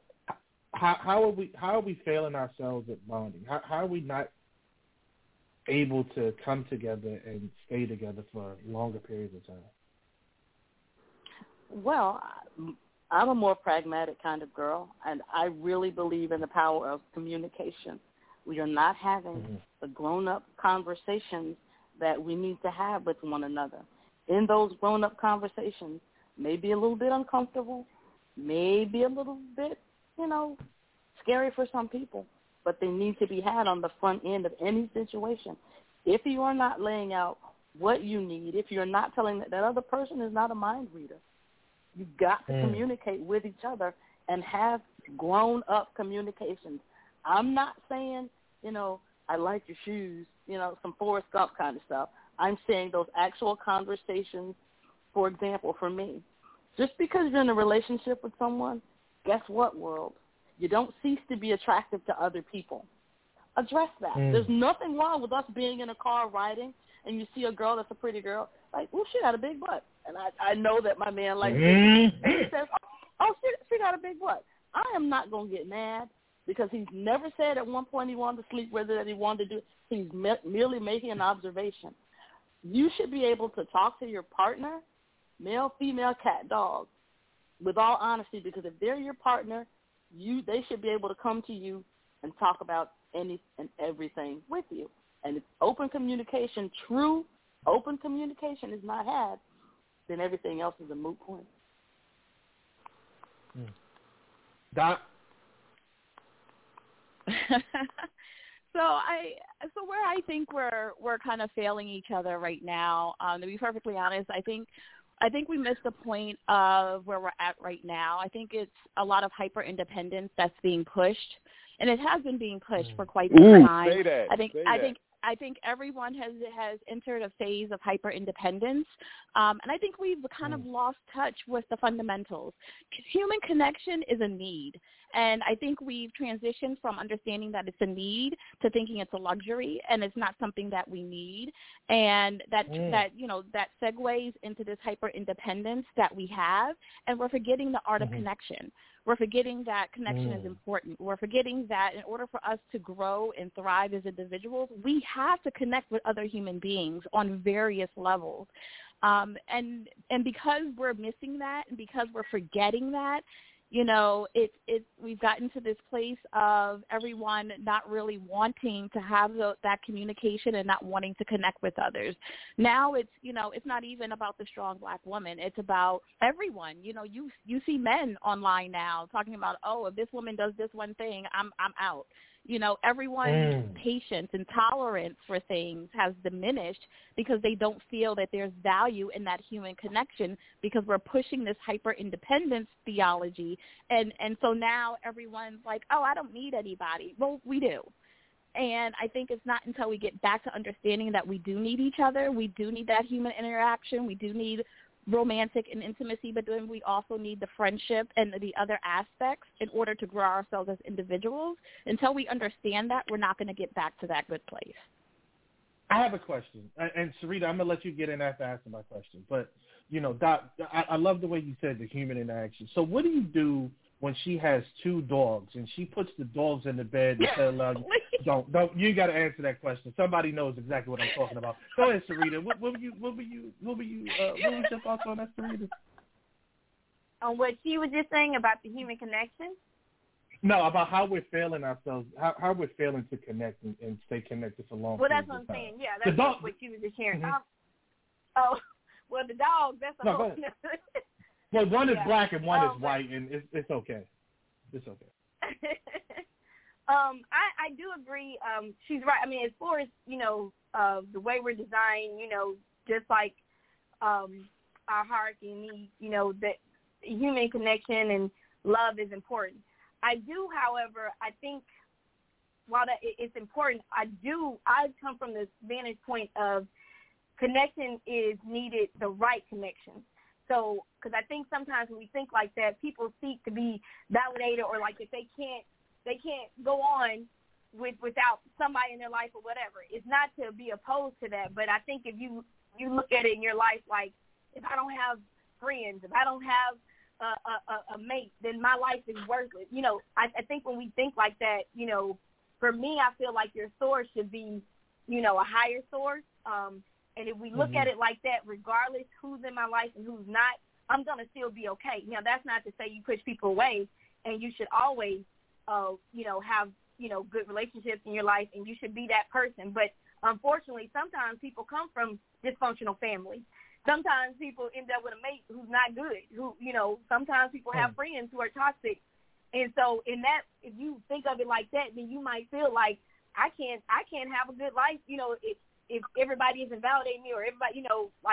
are we failing ourselves at bonding? How are we not able to come together and stay together for longer periods of time? Well, I'm a more pragmatic kind of girl, and I really believe in the power of communication. We are not having the grown-up conversations that we need to have with one another. In those grown-up conversations, maybe a little bit uncomfortable, maybe a little bit, scary for some people, but they need to be had on the front end of any situation. If you are not laying out what you need, if you're not telling that other person is not a mind reader, you've got to communicate with each other and have grown-up communications. I'm not saying, I like your shoes, some Forrest Gump kind of stuff. I'm saying those actual conversations, for example, for me. Just because you're in a relationship with someone, guess what, world? You don't cease to be attractive to other people. Address that. There's nothing wrong with us being in a car riding and you see a girl that's a pretty girl, like, oh, she got a big butt. And I know that my man likes it. And he says, oh, she got a big butt. I am not going to get mad because he's never said at one point he wanted to sleep with her, that he wanted to do. He's merely making an observation. You should be able to talk to your partner, male, female, cat, dog, with all honesty, because if they're your partner, they should be able to come to you and talk about any and everything with you. And if open communication, true open communication is not had, then everything else is a moot point. Doc? So where I think we're kind of failing each other right now, to be perfectly honest, I think we missed the point of where we're at right now. I think it's a lot of hyper independence that's being pushed, and it has been being pushed for quite some time. Say that. I think everyone has entered a phase of hyper independence, and I think we've kind of lost touch with the fundamentals. Human connection is a need, and I think we've transitioned from understanding that it's a need to thinking it's a luxury and it's not something that we need, and that segues into this hyper independence that we have, and we're forgetting the art of connection. We're forgetting that connection is important. We're forgetting that in order for us to grow and thrive as individuals, we have to connect with other human beings on various levels. And because we're missing that and because we're forgetting that, we've gotten to this place of everyone not really wanting to have that communication and not wanting to connect with others. Now it's not even about the strong black woman. It's about everyone. You see men online now talking about, oh, if this woman does this one thing, I'm out. Everyone's patience and tolerance for things has diminished because they don't feel that there's value in that human connection because we're pushing this hyper-independence theology. And so now everyone's like, oh, I don't need anybody. Well, we do. And I think it's not until we get back to understanding that we do need each other, we do need that human interaction, we do need romantic and intimacy, but then we also need the friendship and the other aspects in order to grow ourselves as individuals. Until we understand that, we're not going to get back to that good place. I have a question, and Sarita, I'm going to let you get in after asking my question. But, Doc, I love the way you said the human interaction. So what do you do when she has two dogs and she puts the dogs in the bed and says, don't, you got to answer that question. Somebody knows exactly what I'm talking about. Go ahead, Sarita. What was your thoughts on that, Sarita? On what she was just saying about the human connection? No, about how we're failing ourselves, how we're failing to connect and stay connected for long. Well, that's what I'm saying. Yeah, that's what she was just sharing. Mm-hmm. Well, the dogs, that's a whole. Well, one is black and one is white, and it's okay. It's okay. I do agree. She's right. I mean, as far as, the way we're designed, just like our hierarchy needs, that human connection and love is important. I do, however, I think while that it's important, I come from the vantage point of connection is needed, the right connection. So, because I think sometimes when we think like that, people seek to be validated, or like if they can't go on without somebody in their life or whatever. It's not to be opposed to that, but I think if you look at it in your life like, if I don't have friends, if I don't have a mate, then my life is worthless. I think when we think like that, for me, I feel like your source should be, a higher source. And if we look at it like that, regardless who's in my life and who's not, I'm going to still be okay. Now, that's not to say you push people away, and you should always, have, good relationships in your life, and you should be that person. But unfortunately, sometimes people come from dysfunctional families. Sometimes people end up with a mate who's not good, sometimes people have friends who are toxic. And so in that, if you think of it like that, then you might feel like I can't have a good life, if everybody isn't validating me, or everybody,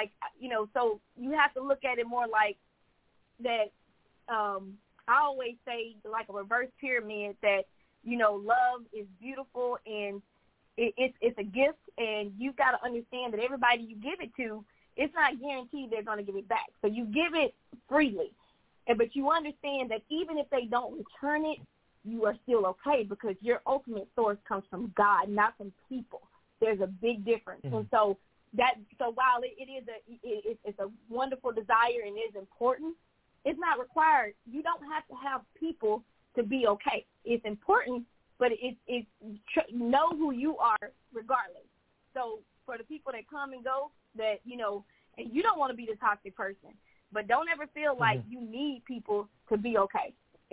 so you have to look at it more like that. I always say like a reverse pyramid, that, love is beautiful and it's a gift, and you've got to understand that everybody you give it to, it's not guaranteed they're going to give it back. So you give it freely, but you understand that even if they don't return it, you are still okay, because your ultimate source comes from God, not from people. There's a big difference. Mm-hmm. And so while it's a wonderful desire and it is important, it's not required. You don't have to have people to be okay. It's important, but it's know who you are regardless. So for the people that come and go, that, and you don't want to be the toxic person, but don't ever feel like you need people to be okay,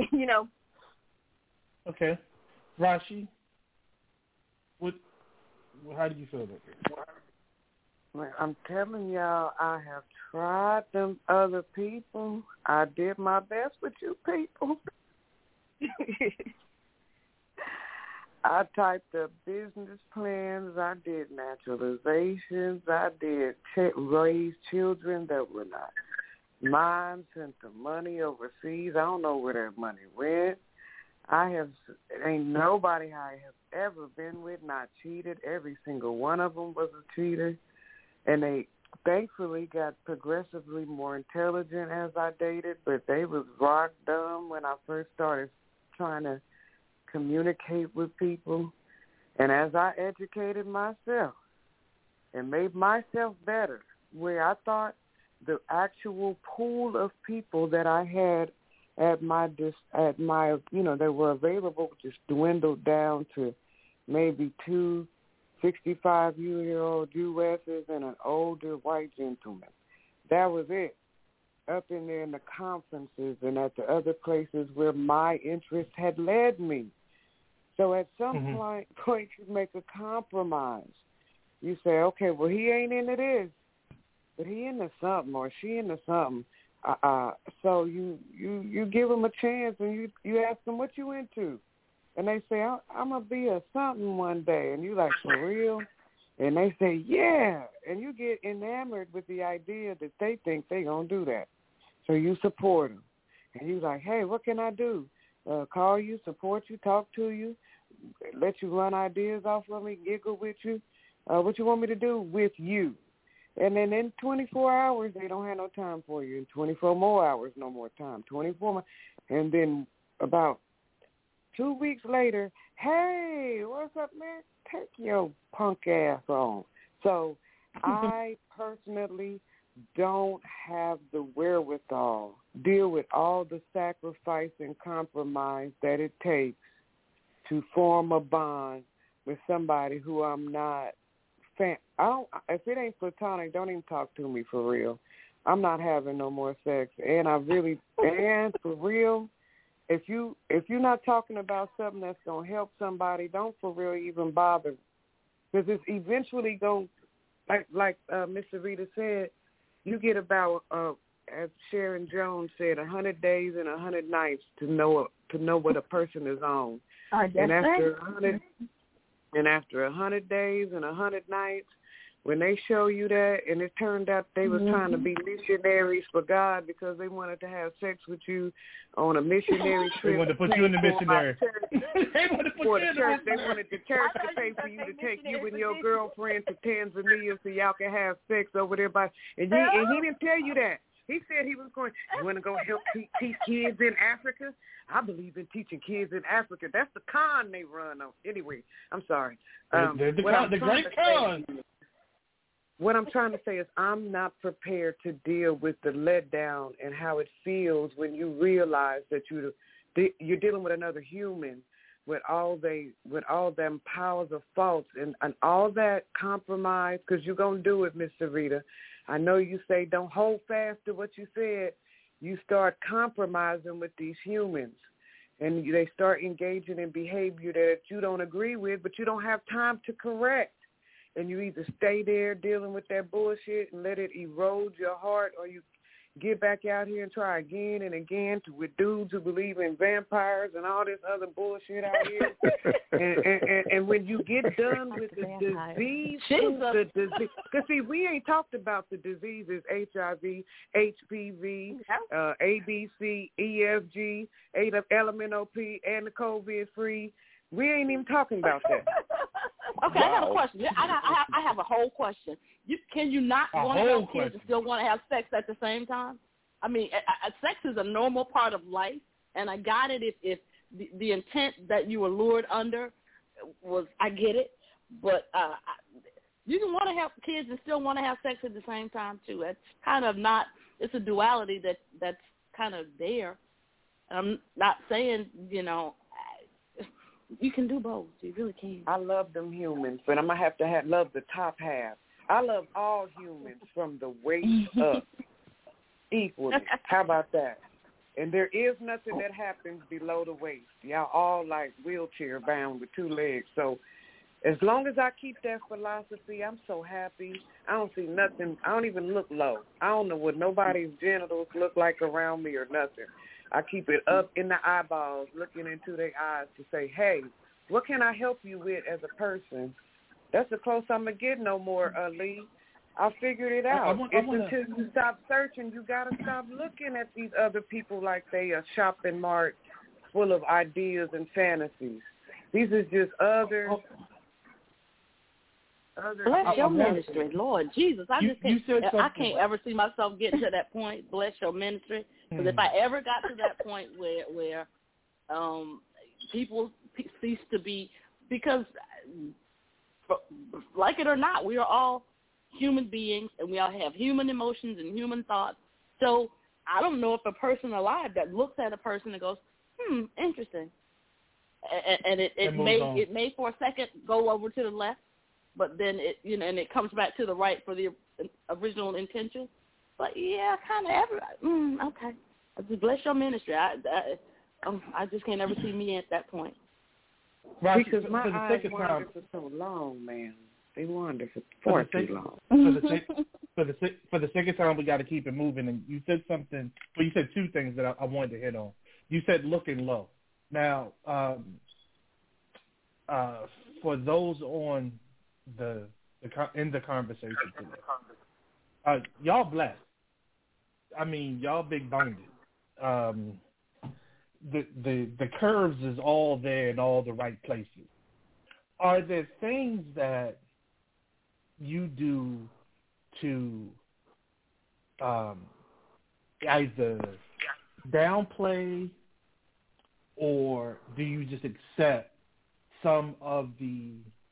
Okay. Rashi, how do you feel about that? Well, I'm telling y'all, I have tried them other people. I did my best with you people. I typed up business plans. I did naturalizations. I did raise children that were not mine, sent the money overseas. I don't know where that money went. Ain't nobody I have ever been with not cheated. Every single one of them was a cheater. And they thankfully got progressively more intelligent as I dated, but they was rock dumb when I first started trying to communicate with people. And as I educated myself and made myself better, where I thought the actual pool of people that I had at my that were available just dwindled down to maybe 2 65-year-old U.S.'s and an older white gentleman. That was it. Up in there in the conferences and at the other places where my interest had led me. So at some point you make a compromise. You say, okay, well, he ain't into this, but he into something, or she into something. So you give him a chance, and you ask him what you into. and they say, I'm going to be a something one day. And you like, for real? And they say, yeah. And you get enamored with the idea that they think they're going to do that. So you support them. And you like, hey, what can I do? Call you, support you, talk to you, let you run ideas off of me, giggle with you. What you want me to do with you? And then in 24 hours, they don't have no time for you. In 24 more hours, no more time. 24 more. And then about 2 weeks later, hey, what's up, man? Take your punk ass on. So I personally don't have the wherewithal deal with all the sacrifice and compromise that it takes to form a bond with somebody who I'm not fan. If it ain't platonic, don't even talk to me for real. I'm not having no more sex. And for real, if you're not talking about something that's gonna help somebody, don't for real even bother, because it's eventually going, like Miss Sarita said, you get about as Sharon Jones said, 100 days and 100 nights to know what a person is on. And after 100 days and 100 nights, when they show you that, and it turned out they was trying to be missionaries for God because they wanted to have sex with you on a missionary trip. They wanted to put you in the missionary. They wanted the church to pay for you to take you and your girlfriend to Tanzania so y'all can have sex over there. And he didn't tell you that. He said he was going, you want to go help teach kids in Africa? I believe in teaching kids in Africa. That's the con they run on. Anyway, I'm sorry. The great con. What I'm trying to say is I'm not prepared to deal with the letdown and how it feels when you realize that you're dealing with another human with all them powers of faults and all that compromise, because you're going to do it, Miss Sarita. I know you say don't hold fast to what you said. You start compromising with these humans, and they start engaging in behavior that you don't agree with, but you don't have time to correct. And you either stay there dealing with that bullshit and let it erode your heart, or you get back out here and try again and again with dudes who believe in vampires and all this other bullshit out here. and when you get done with the disease, because see, we ain't talked about the diseases, HIV, HPV, ABC, EFG, LMNOP, and the COVID-free. We ain't even talking about that. Okay, wow. I have a question. I have a whole question. Can you not want to have kids and still want to have sex at the same time? I mean, sex is a normal part of life, and I got it if the intent that you were lured under was, I get it, but you can want to have kids and still want to have sex at the same time, too. It's kind of not, it's a duality that's kind of there. I'm not saying, you can do both. You really can. I love them humans, but I'm going to have to love the top half. I love all humans from the waist up equally. How about that? And there is nothing that happens below the waist. Y'all all like wheelchair bound with 2 legs. So as long as I keep that philosophy, I'm so happy. I don't see nothing. I don't even look low. I don't know what nobody's genitals look like around me or nothing. I keep it up in the eyeballs, looking into their eyes to say, hey, what can I help you with as a person? That's the close I'm going to get no more, Lee. I figured it out. Until you stop searching, you got to stop looking at these other people like they are shopping mart full of ideas and fantasies. These are just other Bless your ministry, Lord Jesus. I can't ever see myself getting to that point. Bless your ministry. Because if I ever got to that point where people cease to be, because like it or not, we are all human beings and we all have human emotions and human thoughts. So I don't know if a person alive that looks at a person and goes, interesting, and it may for a second go over to the left, but then and it comes back to the right for the original intention. But yeah, kind of everybody. Okay, bless your ministry. I just can't ever see me at that point. Right, because my eyes wander for so long, man. They wander for far too long. For the second time, we got to keep it moving. And you said something. Well, you said 2 things that I wanted to hit on. You said looking low. Now, for those on in the conversation today, y'all blessed. I mean, y'all big boned. The curves is all there in all the right places. Are there things that you do to either downplay, or do you just accept some of the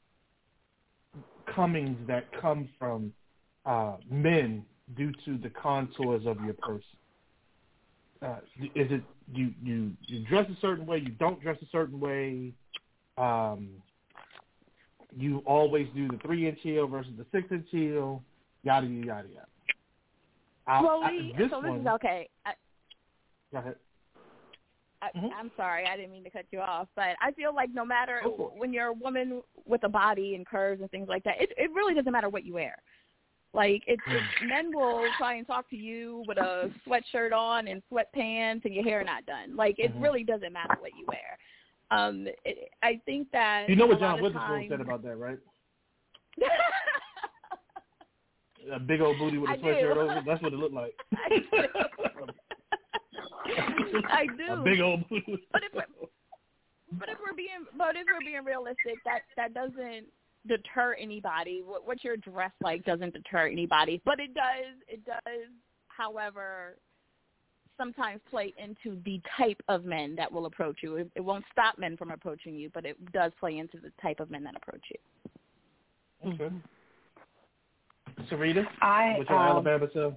comings that come from men due to the contours of your person? Is it you dress a certain way, you don't dress a certain way, you always do the 3-inch heel versus the 6-inch heel, yada, yada, yada. This is okay. Go ahead. I'm sorry, I didn't mean to cut you off, but I feel like no matter when you're a woman with a body and curves and things like that, it really doesn't matter what you wear. Like, men will try and talk to you with a sweatshirt on and sweatpants and your hair not done. Like, it really doesn't matter what you wear. I think that you know what John Witherspoon said about that, right? A big old booty with a sweatshirt over. That's what it looked like. I do. A big old booty. But if we're being realistic, that doesn't deter anybody. What you're dressed like doesn't deter anybody. But it does, however, sometimes play into the type of men that will approach you. It won't stop men from approaching you, but it does play into the type of men that approach you. Okay. Sarita, what's your Alabama self?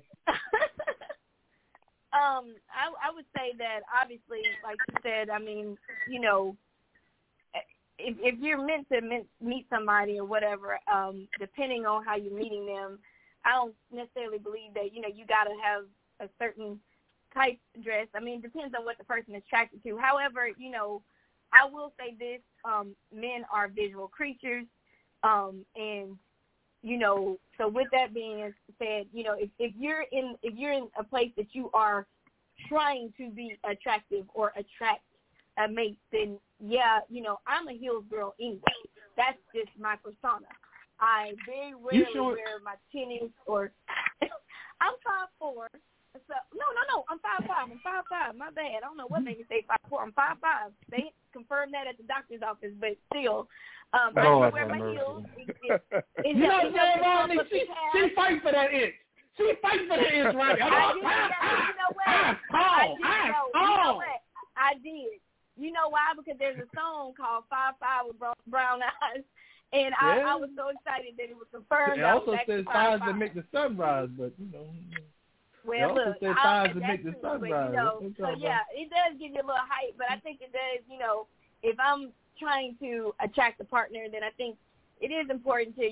I would say that obviously, like you said, I mean, you know, if you're meant to meet somebody or whatever, depending on how you're meeting them, I don't necessarily believe that, you know, you got to have a certain type dress. I mean, it depends on what the person is attracted to. However, you know, I will say this, men are visual creatures, and, you know, so with that being said, you know, if you're in a place that you are trying to be attractive or attract a mate, then yeah, you know, I'm a heels girl anyway. That's just my persona. I very rarely wear my tennis or I'm 5'4". So no, I'm 5'5". I'm 5'5". My bad. I don't know what made me say 5'4". I'm 5'5". They confirmed that at the doctor's office, but still, I wear my heels. You know what's going on? She fight for that itch. She fight for that itch, right? I did. You know why? Because there's a song called 5'5" with brown eyes, and I was so excited that it was confirmed. It also says thighs that make the sun rise, but you know. Well, look, thighs that make the sun rise. You know, so yeah, it does give you a little hype, but I think it does. You know, if I'm trying to attract a partner, then I think it is important to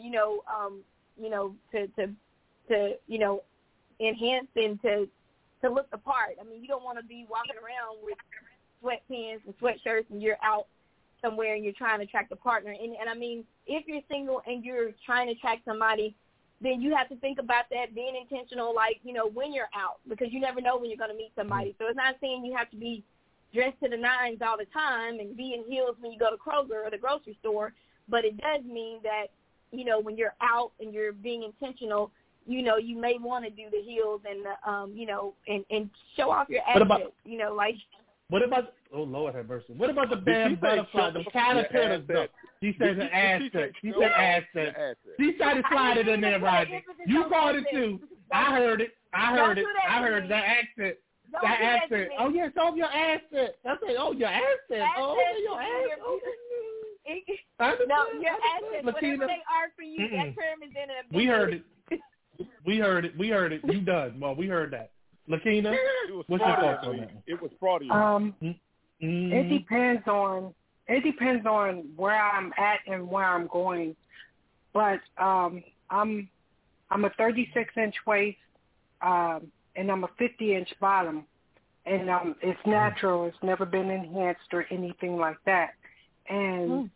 to enhance and to look the part. I mean, you don't want to be walking around with sweatpants and sweatshirts and you're out somewhere and you're trying to attract a partner. And I mean, if you're single and you're trying to attract somebody, then you have to think about that, being intentional, like, you know, when you're out, because you never know when you're going to meet somebody. So it's not saying you have to be dressed to the nines all the time and be in heels when you go to Kroger or the grocery store, but it does mean that, you know, when you're out and you're being intentional, you know, you may want to do the heels and the, you know, and show off your assets, you know, like. What about, oh, Lord have mercy. What about the band butterfly, the caterpillar stuff? She said her asset. She said asset. She tried to slide it in there, Rodney. You called it too. I heard it. I heard that accent. That accent. Oh, yeah, it's all your asset. I said, oh, your asset. Oh, your asset. No, your assets, whatever they are for you, that term is in a. We heard it. We heard it. You done. Well, we heard that. Lakina, what's your thoughts on that? It was fraudulent. It depends on where I'm at and where I'm going. But I'm a 36-inch waist, and I'm a 50-inch bottom, and it's natural. It's never been enhanced or anything like that. And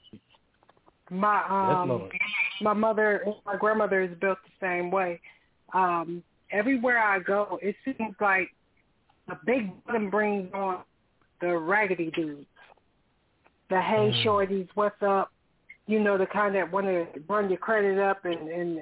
my mother, my grandmother is built the same way. Everywhere I go, it seems like a big bottom brings on the raggedy dudes. The hey shorties, what's up? the kind that want to run your credit up and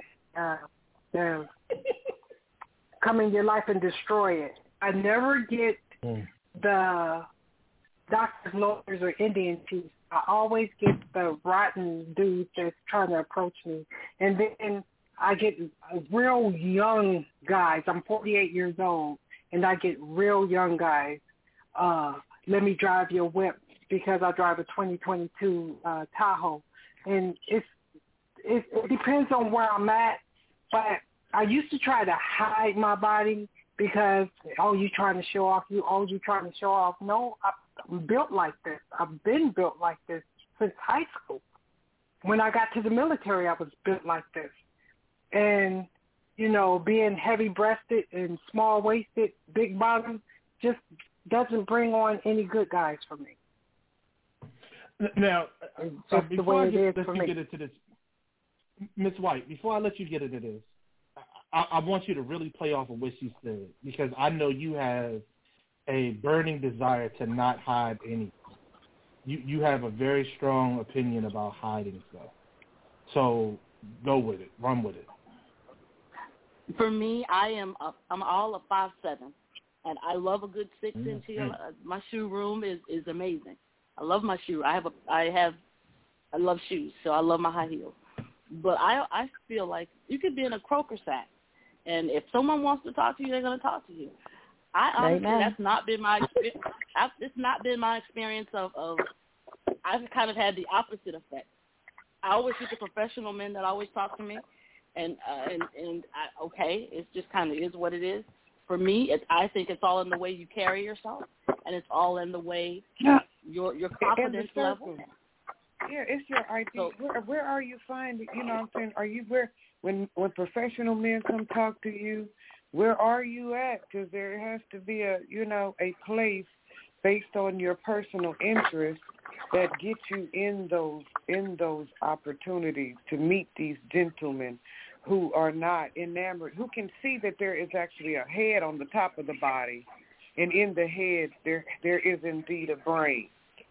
come in your life and destroy it. I never get the doctors, lawyers, or Indian chiefs. I always get the rotten dudes that's trying to approach me. And then I get real young guys. I'm 48 years old, and I get real young guys. Let me drive your whip, because I drive a 2022 Tahoe. And it depends on where I'm at. But I used to try to hide my body because, you trying to show off. You trying to show off. No, I'm built like this. I've been built like this since high school. When I got to the military, I was built like this. And, being heavy-breasted and small-waisted, big bottom, just doesn't bring on any good guys for me. Now, before I get into this, Ms. White, before I let you get into this, I want you to really play off of what she said, because I know you have a burning desire to not hide anything. You have a very strong opinion about hiding stuff. So go with it. Run with it. For me, I'm all of 5'7", and I love a good 6-inch heel. My shoe room is amazing. I love my shoe. I love shoes, so I love my high heels. But I feel like you could be in a croaker sack, and if someone wants to talk to you, they're going to talk to you. I honestly, that's not been my experience. It's not been my experience of. I've kind of had the opposite effect. I always get the professional men that always talk to me, and it just kind of is what it is. For me, I think it's all in the way you carry yourself, and it's all in the way your confidence level. Yeah, it's your idea. So, where are you finding? You know what I'm saying? Are you when professional men come talk to you? Where are you at? Because there has to be a place based on your personal interests that get you in those opportunities to meet these gentlemen who are not enamored, who can see that there is actually a head on the top of the body, and in the head there is indeed a brain.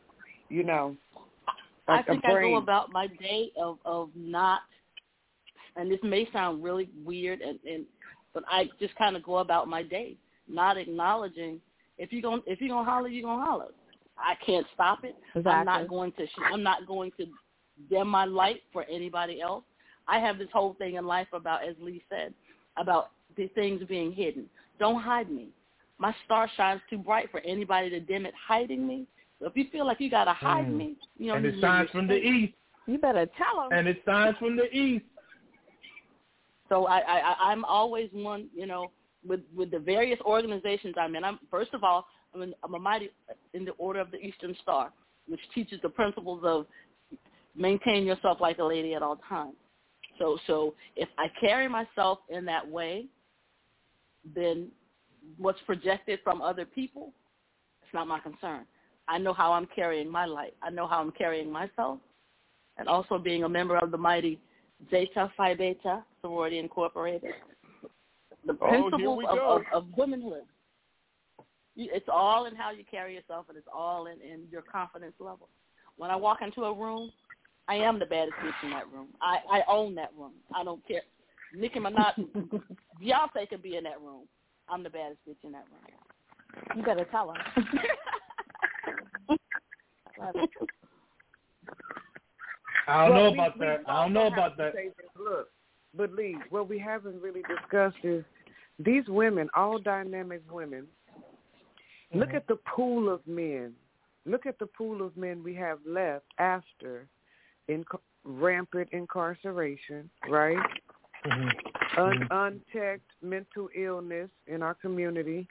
I think I go about my day of not, and this may sound really weird, but I just kind of go about my day not acknowledging if you're gonna holler, you're gonna holler. I can't stop it. Exactly. I'm not going to dim my light for anybody else. I have this whole thing in life about, as Lee said, about the things being hidden. Don't hide me. My star shines too bright for anybody to dim it, hiding me. So if you feel like you got to hide me, and it shines from the east. You better tell them. And it shines from the east. So I'm always one, with the various organizations I'm in. First of all, I'm a mighty in the Order of the Eastern Star, which teaches the principles of maintain yourself like a lady at all times. So if I carry myself in that way, then what's projected from other people, it's not my concern. I know how I'm carrying my light. I know how I'm carrying myself. And also being a member of the mighty Zeta Phi Beta Sorority Incorporated. The principles of womanhood. It's all in how you carry yourself, and it's all in your confidence level. When I walk into a room, I am the baddest bitch in that room. I own that room. I don't care. Nicki Minaj, Beyonce could be in that room. I'm the baddest bitch in that room. You better tell her. I don't know about that. I don't know about that. Look, but Lee, what we haven't really discussed is these women, all dynamic women. Look at the pool of men. Look at the pool of men we have left after rampant incarceration, right? Unchecked mental illness in our community.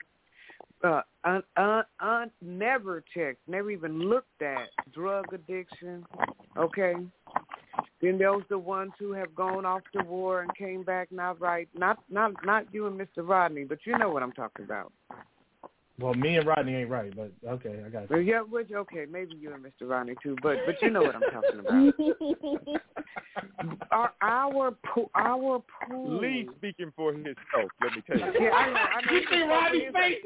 Never checked, never even looked at drug addiction, okay? Then those the ones who have gone off to war and came back not right. Not you and Mr. Rodney, but you know what I'm talking about. Well, me and Rodney ain't right, but okay, I got you. Yeah, okay, maybe you and Mr. Rodney too, but you know what I'm talking about. our pool. Lee speaking for himself. Let me tell you. Yeah, I know. You see Robbie's face?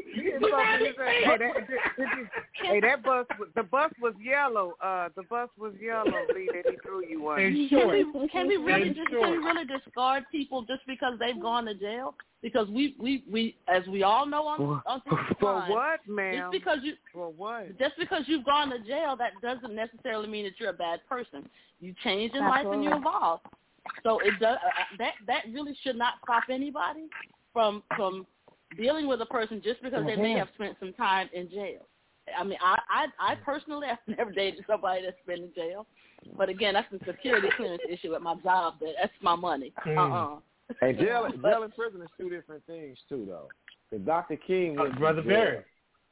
Hey, the bus was yellow. The bus was yellow, Lee, that he threw you one. Can we really discard people just because they've gone to jail? Because we as we all know on for what, ma'am? For what? Just because you've gone to jail, that doesn't necessarily mean that you're a bad person. You change in life and you evolve. So it does that really should not stop anybody from dealing with a person just because they may have spent some time in jail. I mean, I personally have never dated somebody that's been in jail, but again, that's a security clearance issue at my job. That's my money. And jail and prison is two different things too, though. Because Dr. King went to Brother jail.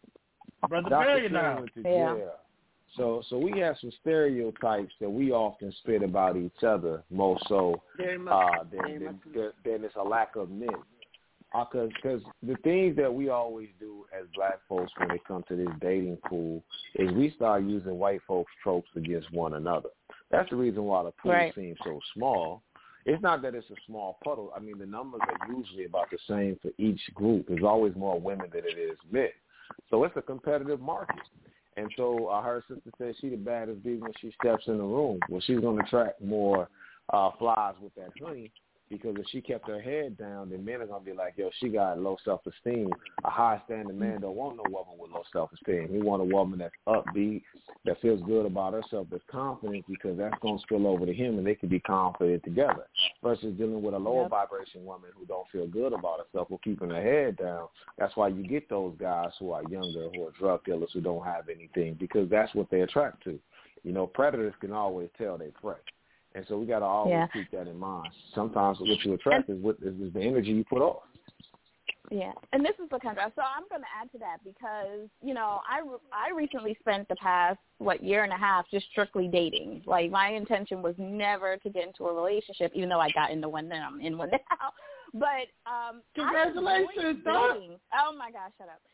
Barry now. Went to jail. So we have some stereotypes that we often spit about each other more so than it's a lack of men. Because the things that we always do as black folks when it comes to this dating pool is we start using white folks' tropes against one another. That's the reason why the pool seems so small. It's not that it's a small puddle. I mean, the numbers are usually about the same for each group. There's always more women than it is men. So it's a competitive market. And so I heard sister say she the baddest bee when she steps in the room. Well, she's going to attract more flies with that honey, because if she kept her head down, then men are going to be like, yo, she got low self-esteem. A high-standing man don't want no woman with low self-esteem. He want a woman that's upbeat, that feels good about herself, that's confident, because that's going to spill over to him, and they can be confident together, versus dealing with a lower vibration woman who don't feel good about herself or keeping her head down. That's why you get those guys who are younger, who are drug dealers, who don't have anything, because that's what they attract to. You know, predators can always tell they prey. And so we got to always keep that in mind. Sometimes what you attract is the energy you put off. Yeah, and this is the contrast. So I'm going to add to that because, you know, I recently spent the past, year and a half just strictly dating. Like, my intention was never to get into a relationship, even though I got into one, then I'm in one now. But congratulations, dating. Oh my gosh, shut up.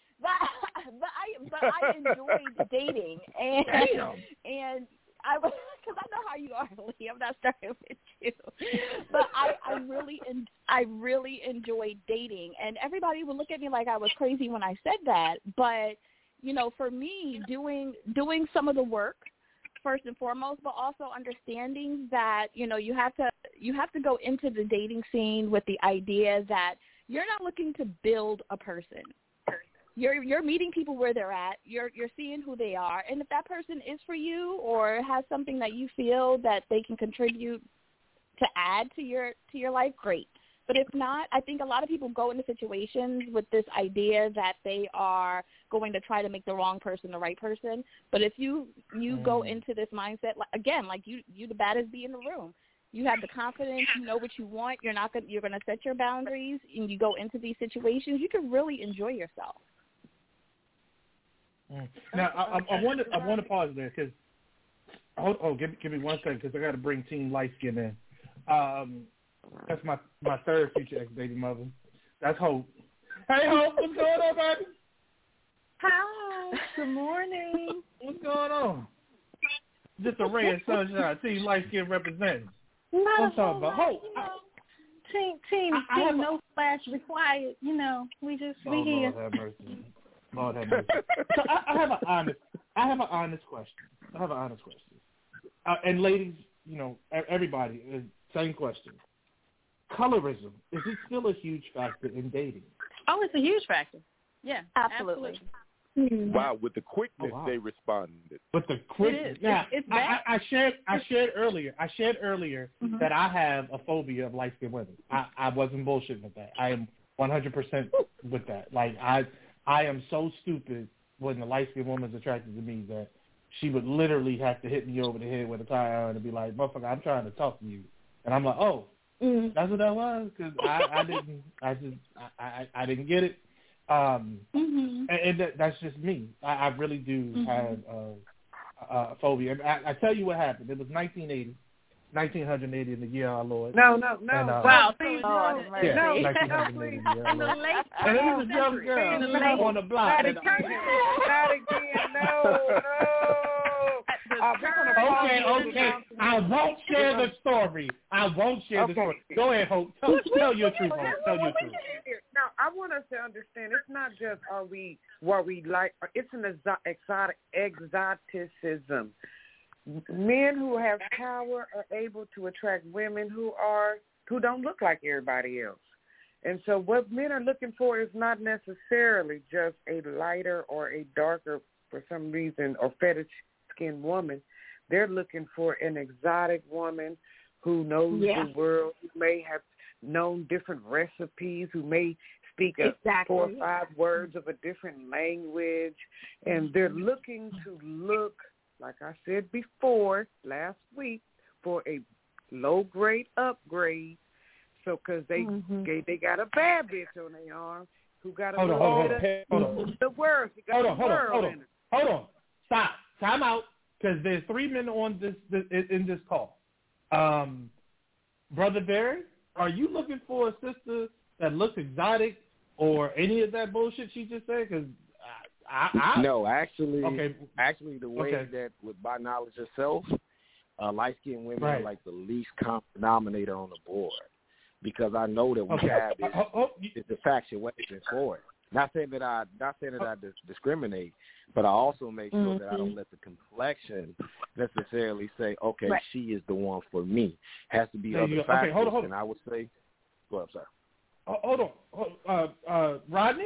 But I enjoyed dating, and I was, because I know how you are, Lee. I'm not starting with you, but I really enjoyed dating, and everybody would look at me like I was crazy when I said that. But you know, for me, doing some of the work first and foremost, but also understanding that you know you have to go into the dating scene with the idea that you're not looking to build a person. You're meeting people where they're at. You're seeing who they are, and if that person is for you or has something that you feel that they can contribute to add to your life, great. But if not, I think a lot of people go into situations with this idea that they are going to try to make the wrong person the right person. But if you go into this mindset, again, like you the baddest bee in the room. You have the confidence, you know what you want. You're going to set your boundaries, and you go into these situations. You can really enjoy yourself. Now, I want to pause there because give me 1 second because I got to bring Team Light Skin in. That's my third future ex-baby mother. That's Hope. Hey, Hope, what's going on, baby? Hi. Good morning. What's going on? Just a ray of sunshine. Team Light Skin representing. I'm talking about Hope. Team, no flash required. You know, we here. Lord have mercy. Lord have mercy. So I have an honest question. And ladies, you know, everybody, same question. Colorism, is it still a huge factor in dating? Oh, it's a huge factor. Yeah, absolutely. Wow, with the quickness they responded. With the quickness. Now, I shared earlier that I have a phobia of light-skinned women. I wasn't bullshitting with that. I am 100% with that. Like, I am so stupid when the light-skinned woman's attracted to me that she would literally have to hit me over the head with a tire iron and be like, motherfucker, I'm trying to talk to you. And I'm like, oh, that's what that was? Because I didn't get it. And that's just me. I really do have a phobia. I tell you what happened. It was 1980 in the year our Lord. No. And, wow. Please, no. 1980 in the year our Lord. And it was a young girl on the block. Not again. No. Okay. I won't share the story. The story. Go ahead, Hope. Tell your truth, Hope. Tell your truth. Now, I want us to understand it's not just what we like. It's an exoticism. Men who have power are able to attract women who don't look like everybody else. And so what men are looking for is not necessarily just a lighter or a darker, for some reason, or fetish-skinned woman. They're looking for an exotic woman who knows the world, who may have known different recipes, who may speak 4 or 5 words of a different language. And they're looking to look, like I said before, last week, for a low-grade upgrade. So, because they got a bad bitch on their arm who got a little bit of the world. Hold on. Stop. Time out. Because there's 3 men on in this call. Brother Barry, are you looking for a sister that looks exotic or any of that bullshit she just said? Because no, actually, the way that with my knowledge itself, light-skinned women are like the least common denominator on the board. Because I know that we have this infatuation for it. Not saying that I discriminate, but I also make sure that I don't let the complexion necessarily say, okay, she is the one for me. Has to be other factors. Hold on. And I would say, go ahead, sir. Hold on. Rodney,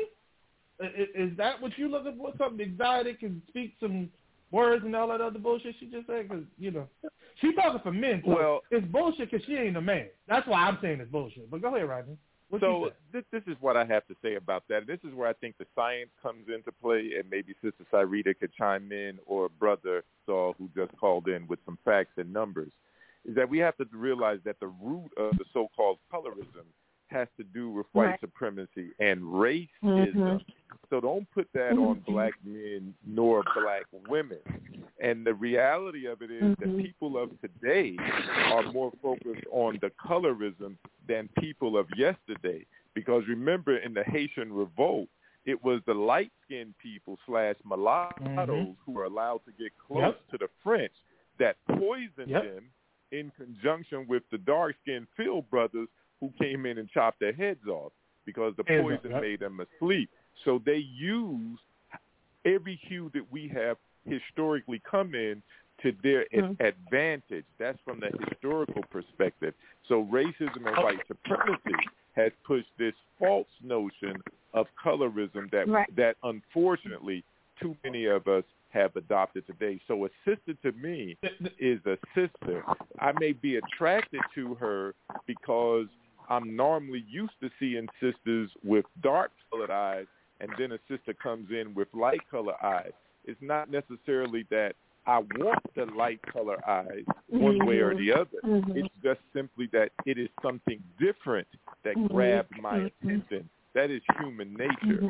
is that what you looking for? Something exotic and speak some words and all that other bullshit she just said? Because, she's talking for men. So it's bullshit because she ain't a man. That's why I'm saying it's bullshit. But go ahead, Rodney. So this is what I have to say about that. This is where I think the science comes into play, and maybe Sister Cyrita could chime in, or Brother Saul, who just called in with some facts and numbers, is that we have to realize that the root of the so-called colorism has to do with white supremacy and racism. So don't put that on black men nor black women. And the reality of it is that people of today are more focused on the colorism than people of yesterday. Because remember, in the Haitian Revolt, it was the light-skinned people / mulattoes who were allowed to get close to the French that poisoned them in conjunction with the dark-skinned field brothers who came in and chopped their heads off because the poison made them asleep. So they used every hue that we have historically come in to their advantage. That's from the historical perspective. So racism and white supremacy has pushed this false notion of colorism that unfortunately too many of us have adopted today. So a sister to me is a sister. I may be attracted to her because I'm normally used to seeing sisters with dark-colored eyes, and then a sister comes in with light-colored eyes. It's not necessarily that I want the light-colored eyes one way or the other. It's just simply that it is something different that grabs my attention. That is human nature.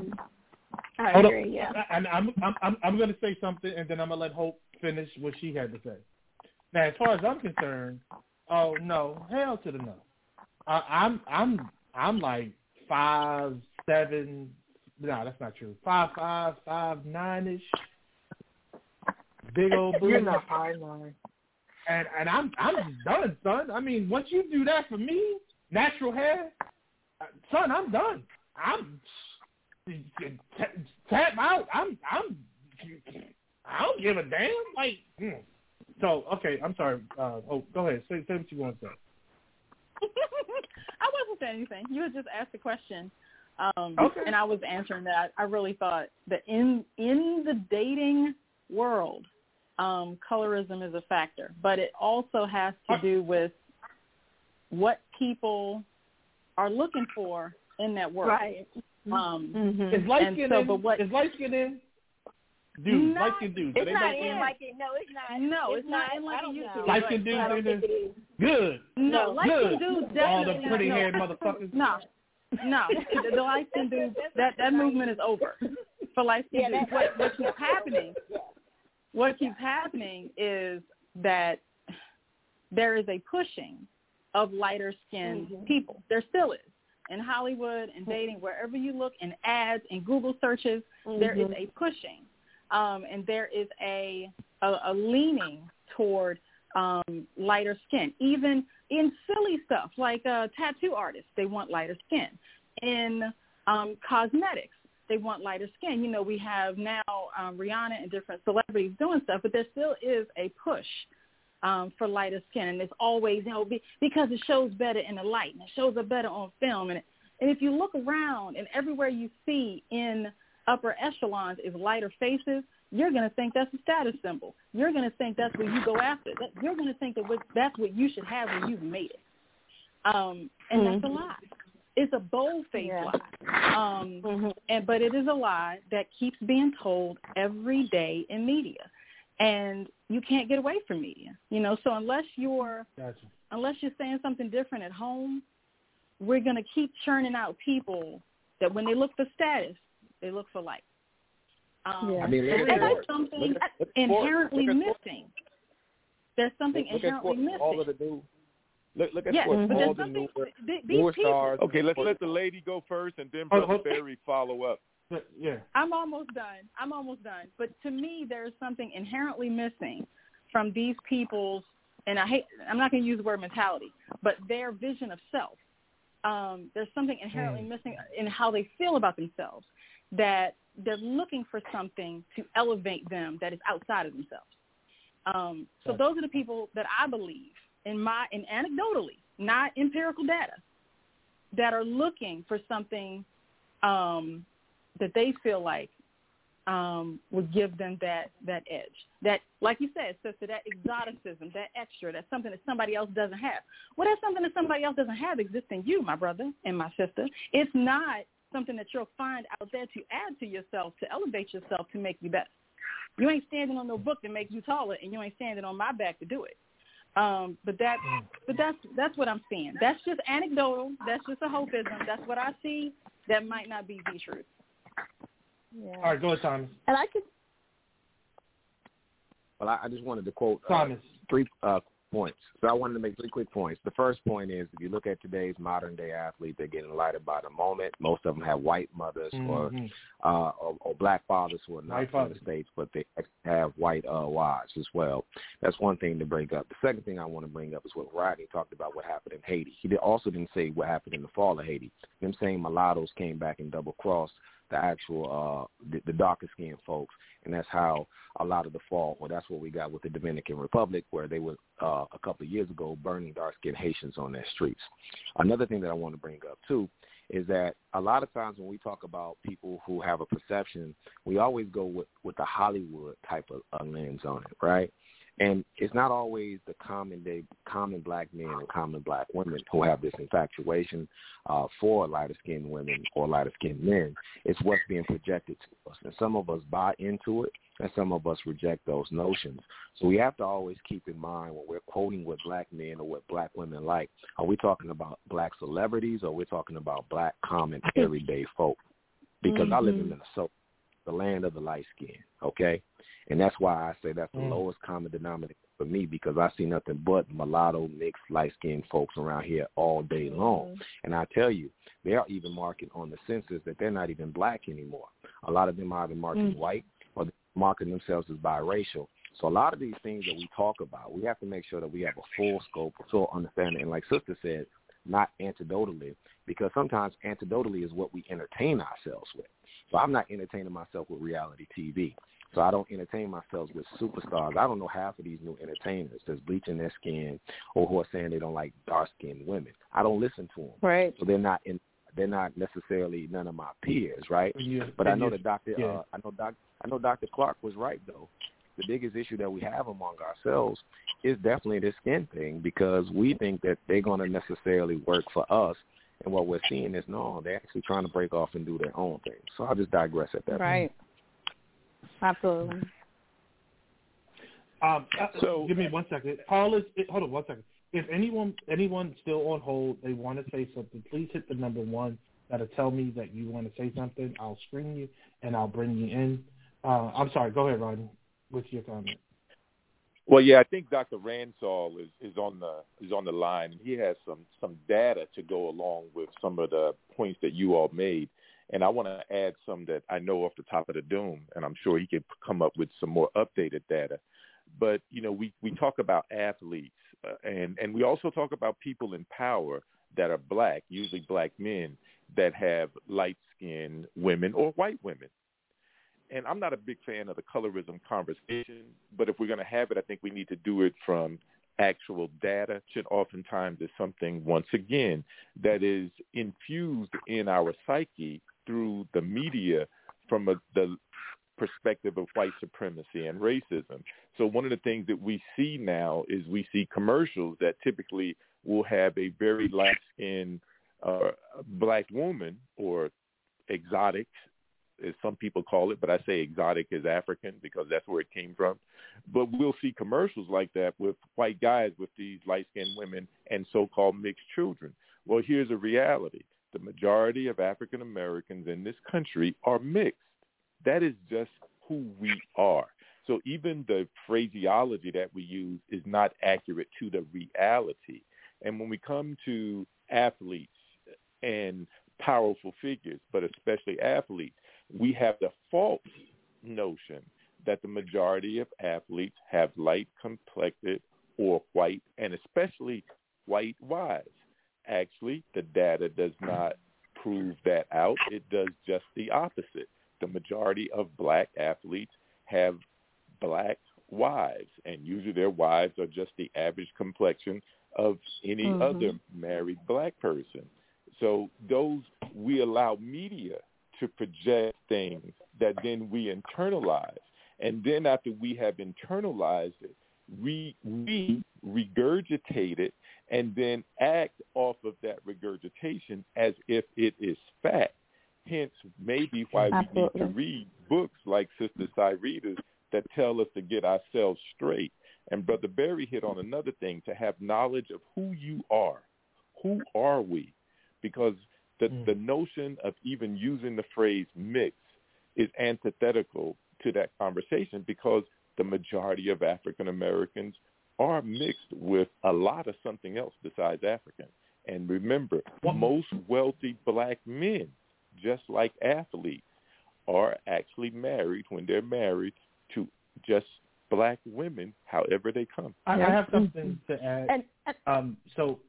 I agree, yeah. And I'm going to say something, and then I'm going to let Hope finish what she had to say. Now, as far as I'm concerned, oh no, hell to the no. I'm like 5'7". No, that's not true. 5'5", 5'9" Big old booty. You're not 5'9". And I'm just done, son. I mean, once you do that for me, natural hair, son, I'm done. I'm tap out. I don't give a damn. Like, so okay. I'm sorry. Go ahead. Say what you want to say. I wasn't saying anything. You had just asked a question, and I was answering that. I really thought that in the dating world, colorism is a factor, but it also has to do with what people are looking for in that world. Right. Is light skin in? Is light skin in? Dude, light skin dudes. It's not in like it. No, it's not. No, it's not in like it used to be. Light skin dudes in it. Good. No, light skin dudes definitely. All the pretty haired motherfuckers. No, the light skin dudes. That movement is over for light skin dudes. What keeps happening is that there is a pushing of lighter skinned people. There still is. In Hollywood and dating, wherever you look, in ads and Google searches, there is a pushing. And there is a leaning toward lighter skin. Even in silly stuff like tattoo artists, they want lighter skin. In cosmetics, they want lighter skin. You know, we have now Rihanna and different celebrities doing stuff, but there still is a push for lighter skin, and it's always, you know, because it shows better in the light, and it shows up better on film. And if you look around, and everywhere you see in upper echelons is lighter faces, you're going to think that's a status symbol. You're going to think that's what you go after. You're going to think that that's what you should have when you've made it. And that's a lie. It's a bold-faced lie. But it is a lie that keeps being told every day in media. And you can't get away from media. You know, so unless you're saying something different at home, we're going to keep churning out people that when they look for status, they look for light. I mean, there's something inherently missing. There's something inherently missing. All of the new, look at sports. All the newer stars. Okay, let's let the lady go first, and then Brother Barry follow up. Yeah. I'm almost done. But to me, there's something inherently missing from these people's, and I'm not going to use the word mentality, but their vision of self. There's something inherently missing in how they feel about themselves, that they're looking for something to elevate them that is outside of themselves. So those are the people that I believe, in anecdotally, not empirical data, that are looking for something that they feel like would give them that edge. That, like you said, sister, that exoticism, that extra, that's something that somebody else doesn't have. Well, that's something that somebody else doesn't have exists in you, my brother and my sister. It's not something that you'll find out there to add to yourself, to elevate yourself, to make you better. You ain't standing on no book to make you taller, and you ain't standing on my back to do it. But that's what I'm seeing. That's just anecdotal. That's just a hopeism. That's what I see. That might not be the truth. Yeah. All right, go ahead, Thomas. And I could. Well, I just wanted to quote Thomas 3 points. So I wanted to make 3 quick points. The first point is, if you look at today's modern-day athletes, they're getting lighted by the moment. Most of them have white mothers or black fathers who are not from the States, but they have white wives as well. That's one thing to bring up. The second thing I want to bring up is what Rodney talked about, what happened in Haiti. He also didn't say what happened in the fall of Haiti. Them saying mulattoes came back and double-crossed the actual the darker-skinned folks, and that's how a lot of the fall, well, that's what we got with the Dominican Republic, where they were a couple of years ago burning dark-skinned Haitians on their streets. Another thing that I want to bring up, too, is that a lot of times when we talk about people who have a perception, we always go with the Hollywood type of lens on it, right? And it's not always the common black men and common black women who have this infatuation for lighter-skinned women or lighter-skinned men. It's what's being projected to us. And some of us buy into it, and some of us reject those notions. So we have to always keep in mind when we're quoting what black men or what black women like, are we talking about black celebrities or we're talking about black, common, everyday folk? Because I live in Minnesota, the land of the light skin, okay? And that's why I say that's the lowest common denominator for me, because I see nothing but mulatto, mixed, light-skinned folks around here all day long. And I tell you, they are even marking on the census that they're not even black anymore. A lot of them are either marking white or marking themselves as biracial. So a lot of these things that we talk about, we have to make sure that we have a full scope, a full understanding. And like Sister said, not anecdotally, because sometimes anecdotally is what we entertain ourselves with. So I'm not entertaining myself with reality TV. So I don't entertain myself with superstars. I don't know half of these new entertainers that's bleaching their skin or who are saying they don't like dark-skinned women. I don't listen to them. Right. So they're not necessarily none of my peers, right? Yeah. But I know that I know Dr. Clark was right, though. The biggest issue that we have among ourselves is definitely this skin thing, because we think that they're going to necessarily work for us. And what we're seeing is, no, they're actually trying to break off and do their own thing. So I'll just digress at that point. Absolutely. So give me 1 second. Paul hold on 1 second. If anyone still on hold, they want to say something, please hit the number 1. That'll tell me that you want to say something. I'll screen you and I'll bring you in. I'm sorry. Go ahead, Rodney, with your comment. Well, yeah, I think Dr. Ransall is on the line, and he has some data to go along with some of the points that you all made. And I want to add some that I know off the top of the dome, and I'm sure he can come up with some more updated data. But, we talk about athletes, and we also talk about people in power that are black, usually black men, that have light-skinned women or white women. And I'm not a big fan of the colorism conversation, but if we're going to have it, I think we need to do it from actual data. Which oftentimes is something, once again, that is infused in our psyche through the media from the perspective of white supremacy and racism. So one of the things that we see now is we see commercials that typically will have a very light-skinned black woman, or exotic, as some people call it, but I say exotic is African because that's where it came from. But we'll see commercials like that with white guys with these light-skinned women and so-called mixed children. Well, here's a reality. The majority of African Americans in this country are mixed. That is just who we are. So even the phraseology that we use is not accurate to the reality. And when we come to athletes and powerful figures, but especially athletes, we have the false notion that the majority of athletes have light-complected or white, and especially white wives. Actually, the data does not prove that out. It does just the opposite. The majority of black athletes have black wives, and usually their wives are just the average complexion of any other married black person. So we allow media to project things that then we internalize. And then after we have internalized it, we regurgitate it and then act off of that regurgitation as if it is fact. Hence, maybe why we need to read books like Sister Cyrita's that tell us to get ourselves straight. And Brother Berry hit on another thing, to have knowledge of who you are. Who are we? Because the notion of even using the phrase mix is antithetical to that conversation, because the majority of African Americans are mixed with a lot of something else besides African. And remember, most wealthy black men, just like athletes, are actually married when they're married to just black women, however they come. I have something to add. So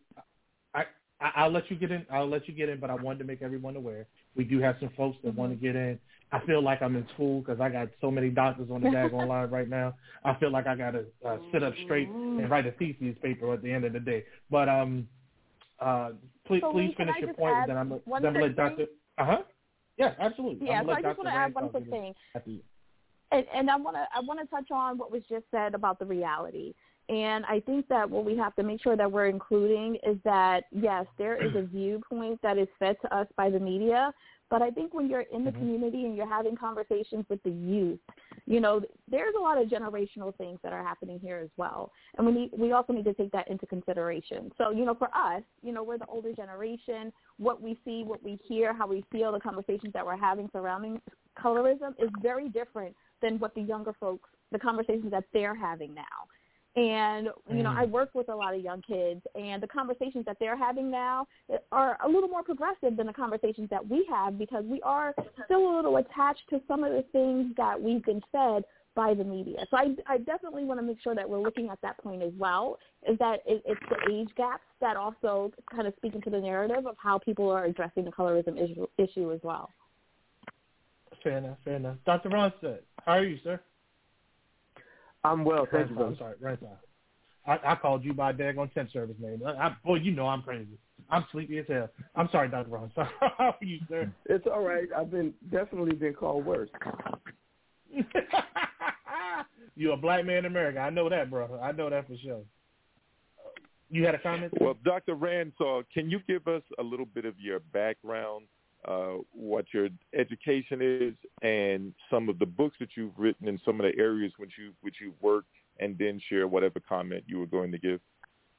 I'll let you get in. But I wanted to make everyone aware. We do have some folks that want to get in. I feel like I'm in school because I got so many doctors on the daggone line right now. I feel like I got to sit up straight and write a thesis paper at the end of the day. But please finish your point, and then I'm gonna let Dr. Yeah, absolutely. Yeah, so I just want to add one quick thing. And I want to touch on what was just said about the reality. And I think that what we have to make sure that we're including is that, yes, there is a viewpoint that is fed to us by the media, but I think when you're in the community and you're having conversations with the youth, there's a lot of generational things that are happening here as well. And we also need to take that into consideration. So, for us, we're the older generation. What we see, what we hear, how we feel, the conversations that we're having surrounding colorism is very different than what the younger folks, the conversations that they're having now. And, I work with a lot of young kids, and the conversations that they're having now are a little more progressive than the conversations that we have, because we are still a little attached to some of the things that we've been fed by the media. So I definitely want to make sure that we're looking at that point as well, is that it's the age gaps that also kind of speak into the narrative of how people are addressing the colorism issue as well. Fair enough. Dr. Ronstadt, how are you, sir? I'm well, thank you. I'm sorry, I called you by a daggone temp service name. I'm crazy. I'm sleepy as hell. I'm sorry, Dr. Ron. How are you, sir? It's all right. I've definitely been called worse. You're a black man in America. I know that, bro. I know that for sure. You had a comment? Well, Dr. Ransaw, can you give us a little bit of your background, what your education is, and some of the books that you've written and some of the areas which you've worked, and then share whatever comment you were going to give?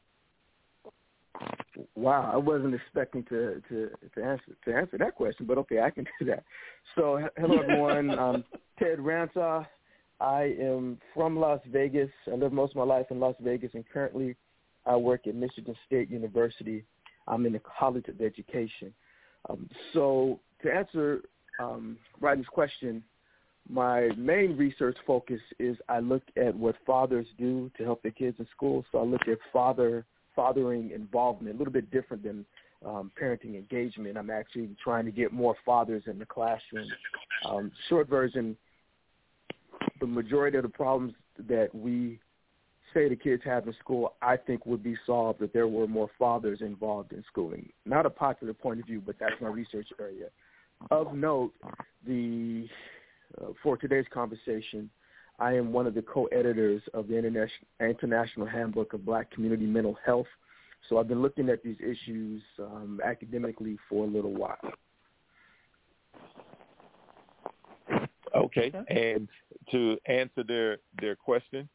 Wow, I wasn't expecting to answer that question, but okay, I can do that. So, hello everyone. I'm Ted Ransaw. I am from Las Vegas. I lived most of my life in Las Vegas, and currently I work at Michigan State University. I'm in the College of Education. So to answer Rodney's question, my main research focus is I look at what fathers do to help their kids in school. So I look at fathering involvement, a little bit different than parenting engagement. I'm actually trying to get more fathers in the classroom. Short version, the majority of the problems that we say the kids have in school, I think would be solved if there were more fathers involved in schooling. Not a popular point of view, but that's my research area. Of note, for today's conversation, I am one of the co-editors of the International Handbook of Black Community Mental Health. So I've been looking at these issues academically for a little while. Okay, and to answer their question?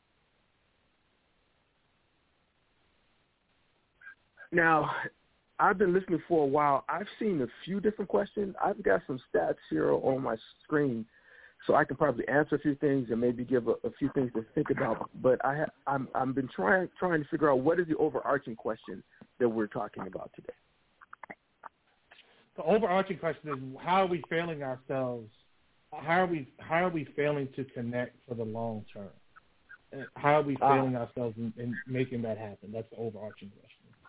Now, I've been listening for a while. I've seen a few different questions. I've got some stats here on my screen, so I can probably answer a few things and maybe give a few things to think about. But I've been trying to figure out what is the overarching question that we're talking about today. The overarching question is, how are we failing ourselves? How are we failing to connect for the long term? How are we failing ourselves in making that happen? That's the overarching question.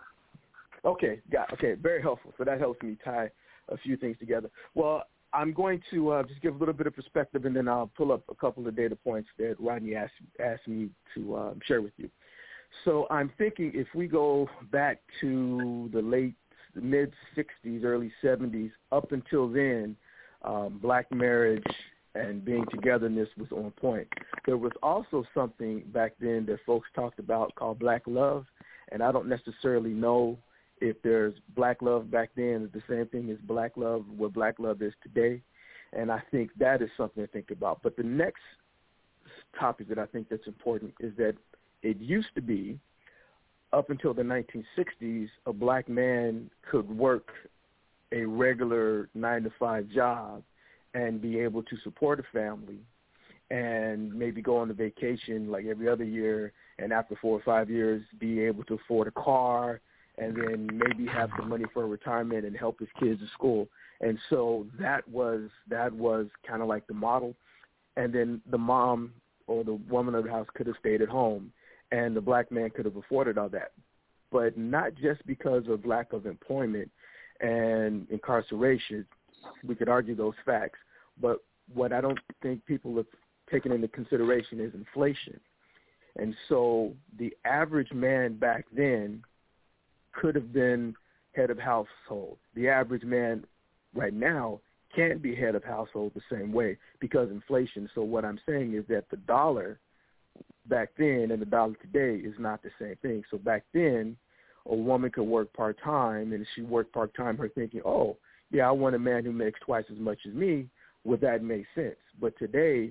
Okay, very helpful. So that helps me tie a few things together. Well, I'm going to just give a little bit of perspective, and then I'll pull up a couple of data points that Rodney asked me to share with you. So I'm thinking if we go back to the mid-'60s, early '70s, up until then, black marriage and being togetherness was on point. There was also something back then that folks talked about called black love, and I don't necessarily know if there's black love back then is the same thing as black love, what black love is today. And I think that is something to think about. But the next topic that I think that's important is that it used to be, up until the 1960s, a black man could work a regular 9-to-5 job and be able to support a family and maybe go on a vacation like every other year, and after 4 or 5 years be able to afford a car, and then maybe have some money for retirement and help his kids in school. And so that was kind of like the model. And then the mom or the woman of the house could have stayed at home, and the black man could have afforded all that. But not just because of lack of employment and incarceration. We could argue those facts. But what I don't think people have taken into consideration is inflation. And so the average man back then could have been head of household. The average man right now can't be head of household the same way because inflation. So what I'm saying is that the dollar back then and the dollar today is not the same thing. So back then, a woman could work part-time, and if she worked part-time, her thinking, oh, yeah, I want a man who makes twice as much as me. Would that make sense? But today,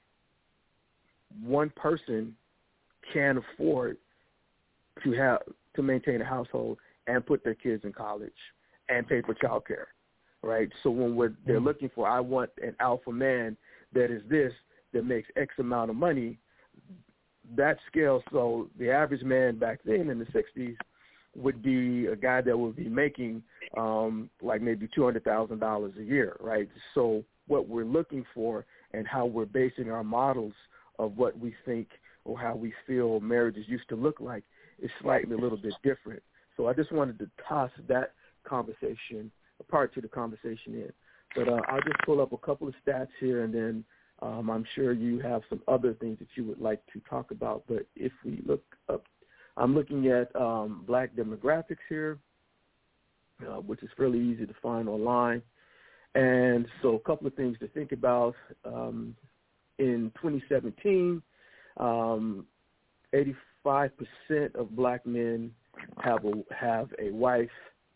one person can't afford to maintain a household and put their kids in college and pay for child care, right? So when they're looking for, I want an alpha man that is this, that makes X amount of money, that scale. So the average man back then in the 60s would be a guy that would be making like maybe $200,000 a year, right? So what we're looking for and how we're basing our models of what we think or how we feel marriages used to look like is slightly a little bit different. So I just wanted to toss that conversation, a part to the conversation in. But I'll just pull up a couple of stats here, and then I'm sure you have some other things that you would like to talk about. But if we look up, I'm looking at black demographics here, which is fairly easy to find online. And so a couple of things to think about. In 2017, 85% of black men have a wife,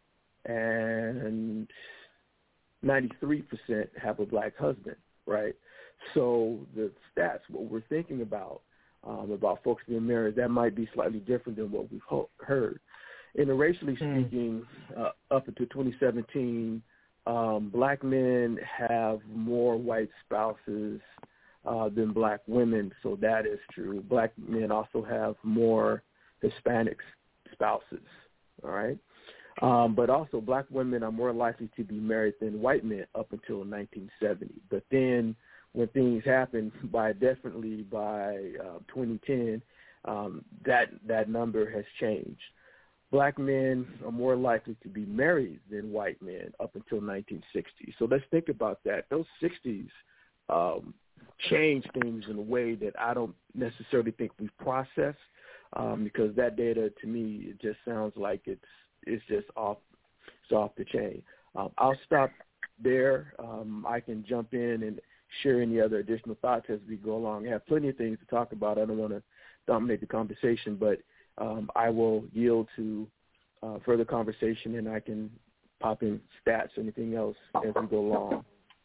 and 93% have a black husband, right? So the stats, what we're thinking about folks being married, that might be slightly different than what we've heard. Interracially speaking, up until 2017, black men have more white spouses than black women, so that is true. Black men also have more Hispanic spouses, all right? But also black women are more likely to be married than white men up until 1970. But then when things happen, definitely by 2010, that number has changed. Black men are more likely to be married than white men up until 1960. So let's think about that. Those 60s changed things in a way that I don't necessarily think we've processed, because that data to me, it just sounds like it's just off the chain. I'll stop there. I can jump in and share any other additional thoughts as we go along. I have plenty of things to talk about. I don't want to dominate the conversation, but I will yield to further conversation, and I can pop in stats or anything else as we go along.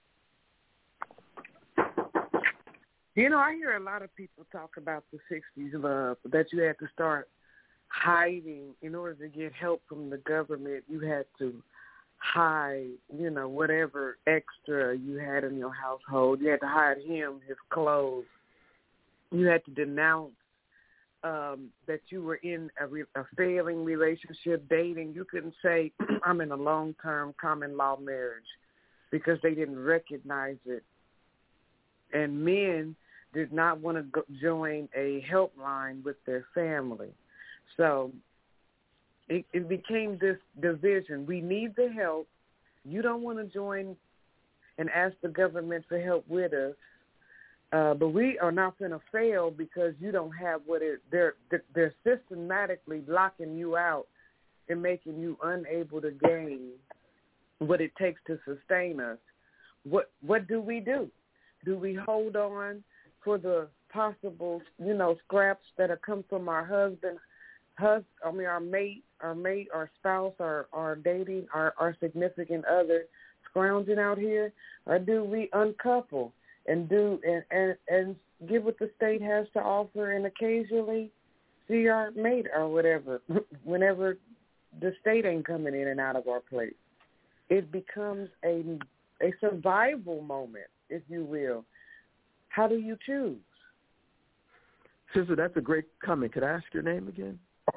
You know, I hear a lot of people talk about the 60s love, that you had to start hiding in order to get help from the government. You had to hide, you know, whatever extra you had in your household. You had to hide him, his clothes. You had to denounce that you were in a failing relationship, dating. You couldn't say, I'm in a long-term common law marriage, because they didn't recognize it. And men did not want to join a helpline with their family. So it became this division. We need the help. You don't want to join and ask the government for help with us, but we are not going to fail because you don't have what they're systematically blocking you out and making you unable to gain what it takes to sustain us. What do we do? Do we hold on for the possible, you know, scraps that have come from our our mate, our spouse, our dating, our significant other scrounging out here, or do we uncouple and give what the state has to offer and occasionally see our mate or whatever whenever the state ain't coming in and out of our place? It becomes a survival moment, if you will. How do you choose? Sister, that's a great comment. Could I ask your name again?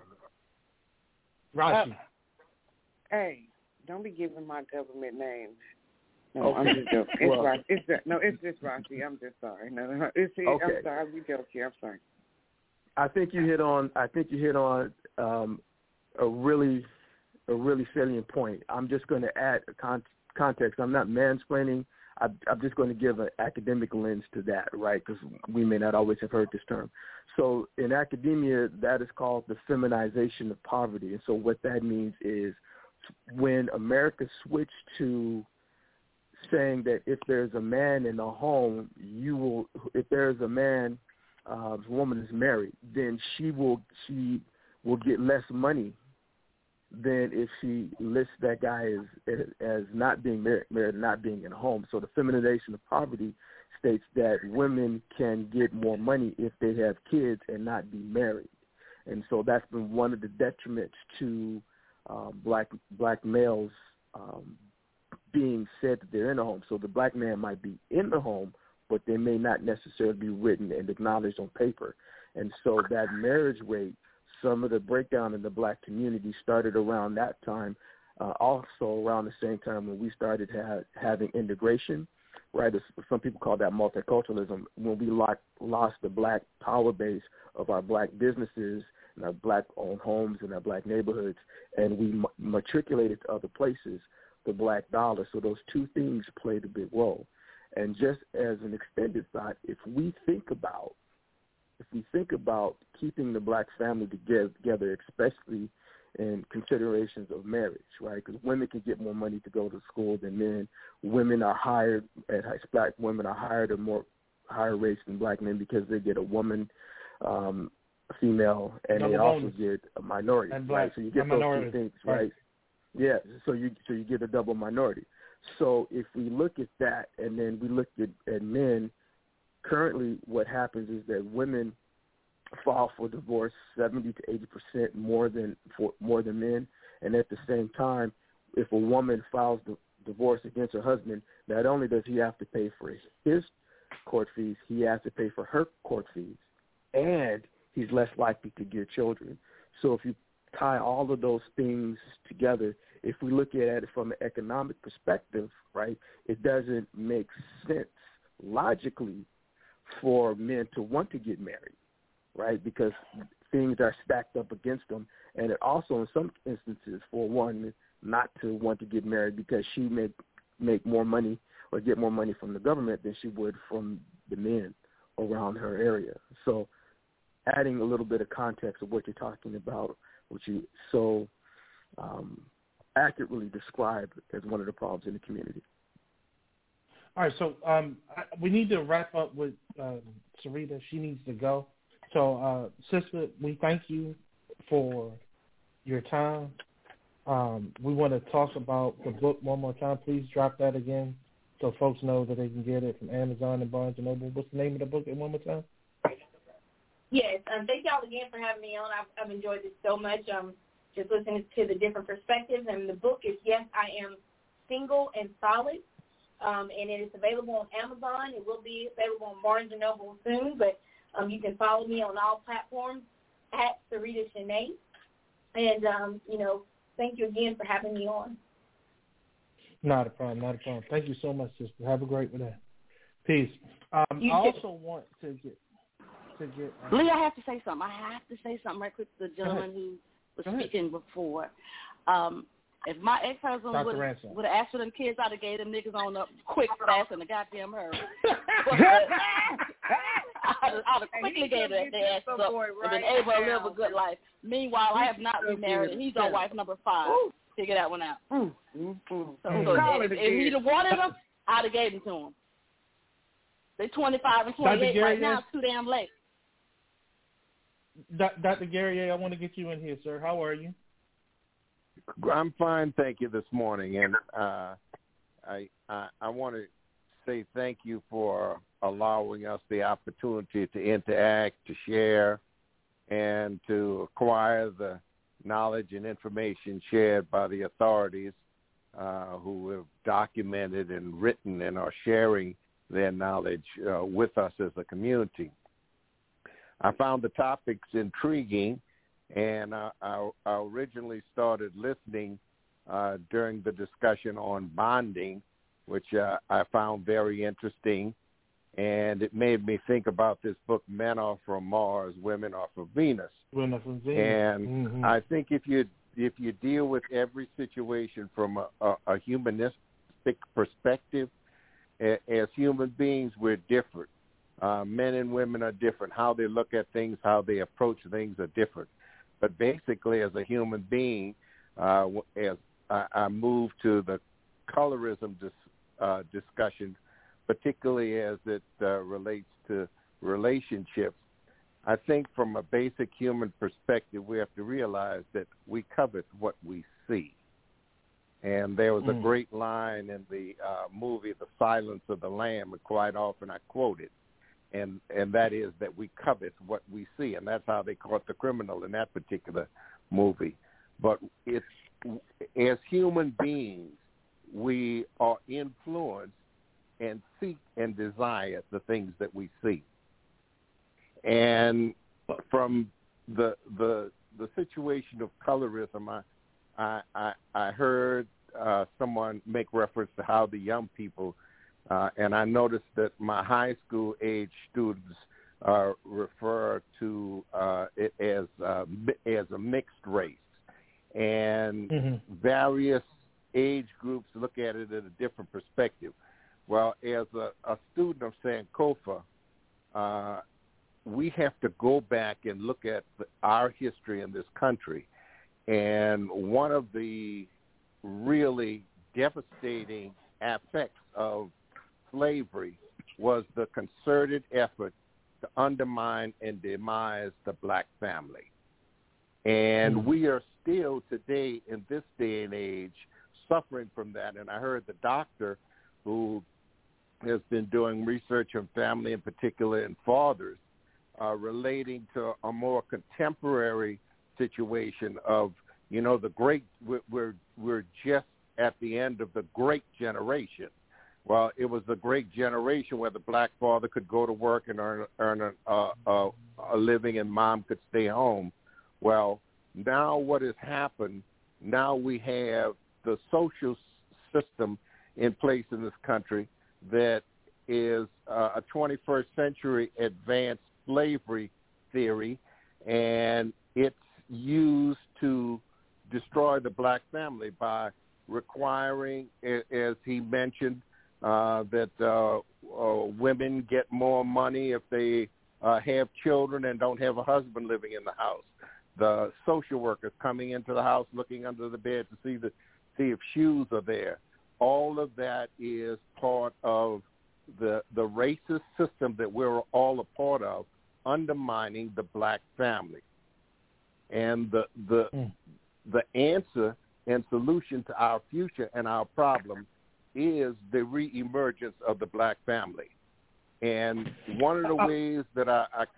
Rashi. Hey, don't be giving my government name. No, okay. I'm just joking. It's Rashi. It's just Rashi. I'm just sorry. No. Okay. I'm sorry. I'm joking. I'm sorry. I think you hit on a really salient point. I'm just going to add context. I'm not mansplaining. I'm just going to give an academic lens to that, right, because we may not always have heard this term. So in academia, that is called the feminization of poverty. And so what that means is when America switched to saying that if there's a man in the home, if there's a man, a woman is married, then she will get less money than if she lists that guy as not being married, not being in a home. So the feminization of poverty states that women can get more money if they have kids and not be married. And so that's been one of the detriments to black males being said that they're in a home. So the black man might be in the home, but they may not necessarily be written and acknowledged on paper. And so that marriage rate, some of the breakdown in the black community started around that time, also around the same time when we started having integration, right? Some people call that multiculturalism, when we lost the black power base of our black businesses and our black-owned homes and our black neighborhoods, and we matriculated to other places the black dollar. So those two things played a big role. And just as an extended thought, if we think about keeping the black family together, especially in considerations of marriage, right? Because women can get more money to go to school than men. Women are hired black women are hired at higher rates than black men because they get a woman, a female, and double they bonus. also get a minority, and right? So you get those two things, right? Yeah. So you get a double minority. So if we look at that, and then we look at men. Currently, what happens is that women file for divorce 70 to 80% more than men, and at the same time, if a woman files divorce against her husband, not only does he have to pay for his court fees, he has to pay for her court fees, and he's less likely to get children. So if you tie all of those things together, if we look at it from an economic perspective, right, it doesn't make sense logically for men to want to get married, right? Because things are stacked up against them, and it also, in some instances, for one not to want to get married because she may make more money or get more money from the government than she would from the men around her area. So adding a little bit of context of what you're talking about, which you so accurately described as one of the problems in the community. All right, so we need to wrap up with Sarita. She needs to go. So, sister, we thank you for your time. We want to talk about the book one more time. Please drop that again so folks know that they can get it from Amazon and Barnes & Noble. What's the name of the book one more time? Yes, thank y'all again for having me on. I've enjoyed this so much. Just listening to the different perspectives. And the book is Yes, I Am Single and Solid, and it is available on Amazon. It will be available on Barnes & Noble soon, but you can follow me on all platforms at Sarita Shanae. And, thank you again for having me on. Not a problem. Thank you so much, sister. Have a great day. Peace. I also want to get Lee, I have to say something. Right quick to the gentleman who was speaking before. If my ex-husband would have asked for them kids, I'd have gave them niggas on up quick, fast, in the goddamn hurry. I'd have quickly gave their ass up and been able to live a good life. Meanwhile, I have not remarried, and he's on wife number 5. Figure that one out. So if he'd have wanted them, I'd have gave them to him. They're 25 and 28 right now. It's too damn late. Dr. Gary, I want to get you in here, sir. How are you? I'm fine, thank you, this morning. And I want to say thank you for allowing us the opportunity to interact, to share, and to acquire the knowledge and information shared by the authorities who have documented and written and are sharing their knowledge with us as a community. I found the topics intriguing, and I originally started listening during the discussion on bonding, which I found very interesting, and it made me think about this book, Men Are From Mars, Women Are From Venus. And I think if you deal with every situation from a humanistic perspective, as human beings, we're different. Men and women are different. How they look at things, how they approach things are different. But basically, as a human being, as I move to the colorism discussion, particularly as it relates to relationships, I think from a basic human perspective, we have to realize that we covet what we see. And there was a great line in the movie, The Silence of the Lamb, and quite often I quote it, and that is that we covet what we see, and that's how they caught the criminal in that particular movie. But it's, as human beings, we are influenced and seek and desire the things that we see. And from the situation of colorism, I heard someone make reference to how the young people, and I noticed that my high school age students refer to it as a mixed race, and various age groups look at it in a different perspective. Well, as a student of Sankofa, we have to go back and look at our history in this country. And one of the really devastating aspects of slavery was the concerted effort to undermine and demise the black family. And we are still today, in this day and age, suffering from that. And I heard the doctor who has been doing research on family, in particular, and fathers, relating to a more contemporary situation of, the great, we're just at the end of the great generation. Well, it was the great generation where the black father could go to work and earn a living and mom could stay home. Well, now what has happened, now we have the social system in place in this country that is a 21st century advanced slavery theory, and it's used to destroy the black family by requiring, as he mentioned, that women get more money if they have children and don't have a husband living in the house. The social workers coming into the house, looking under the bed to see if shoes are there. All of that is part of the racist system that we're all a part of, undermining the black family. And the answer and solution to our future and our problem is the reemergence of the black family. And one of the ways that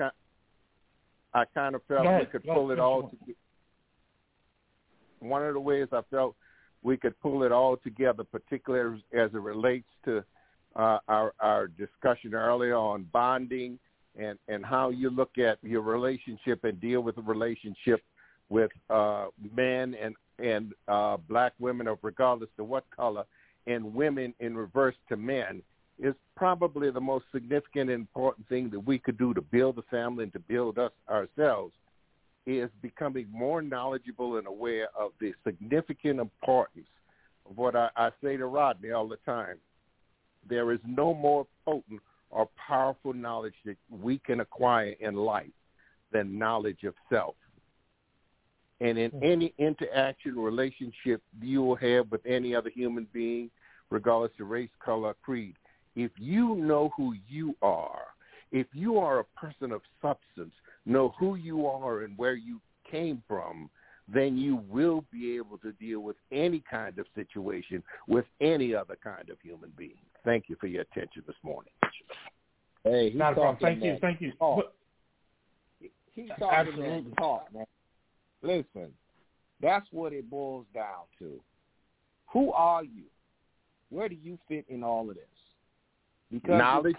I kind of felt we could pull it all together. One of the ways I felt we could pull it all together, particularly as it relates to our discussion earlier on bonding and how you look at your relationship and deal with the relationship with men and black women, of regardless of what color, and women in reverse to men, is probably the most significant and important thing that we could do to build a family and to build us ourselves, is becoming more knowledgeable and aware of the significant importance of what I say to Rodney all the time. There is no more potent or powerful knowledge that we can acquire in life than knowledge of self. And in any interaction, relationship you will have with any other human being, regardless of race, color, creed, if you know who you are, if you are a person of substance, know who you are and where you came from, then you will be able to deal with any kind of situation with any other kind of human being. Thank you for your attention this morning. Hey, he's Thank you. He's talking that talk, man. Listen, that's what it boils down to. Who are you? Where do you fit in all of this? Because knowledge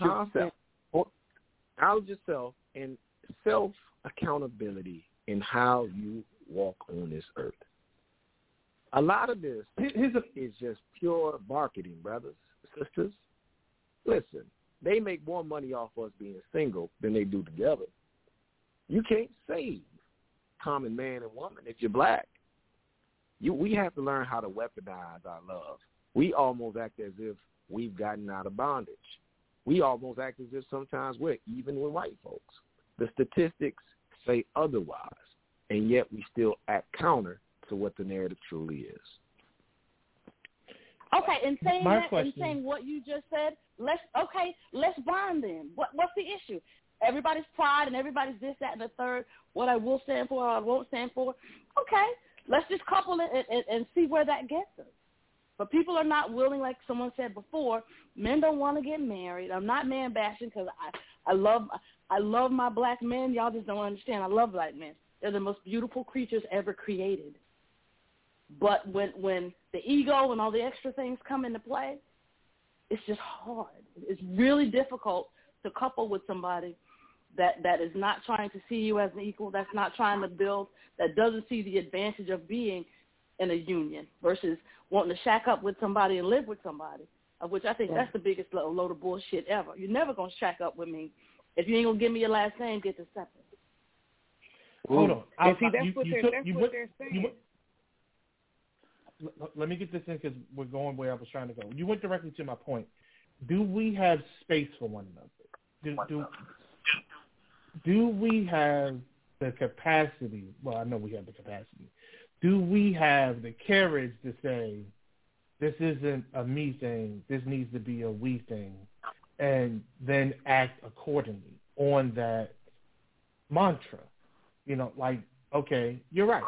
of self and self-accountability in how you walk on this earth. A lot of this is just pure marketing, brothers, sisters. Listen, they make more money off us being single than they do together. You can't save common man and woman if you're black. We have to learn how to weaponize our love. We almost act as if we've gotten out of bondage. We almost act as if sometimes we're even with white folks. The statistics say otherwise, and yet we still act counter to what the narrative truly is. Okay, and saying that and saying what you just said, let's bond then. What's the issue? Everybody's pride and everybody's this, that, and the third. What I will stand for, what I won't stand for. Okay, let's just couple it and see where that gets us. But people are not willing, like someone said before. Men don't want to get married. I'm not man bashing because I love my black men. Y'all just don't understand. I love black men. They're the most beautiful creatures ever created. But when the ego and all the extra things come into play, it's just hard. It's really difficult to couple with somebody that is not trying to see you as an equal, that's not trying to build, that doesn't see the advantage of being in a union versus wanting to shack up with somebody and live with somebody, of which I think that's the biggest load of bullshit ever. You're never going to shack up with me. If you ain't going to give me your last name, get the separate. Hold on. That's what they're saying. Let me get this in because we're going where I was trying to go. You went directly to my point. Do we have space for one another? Do we have the capacity? Well, I know we have the capacity. Do we have the courage to say, this isn't a me thing, this needs to be a we thing, and then act accordingly on that mantra? You know, like, okay, you're right.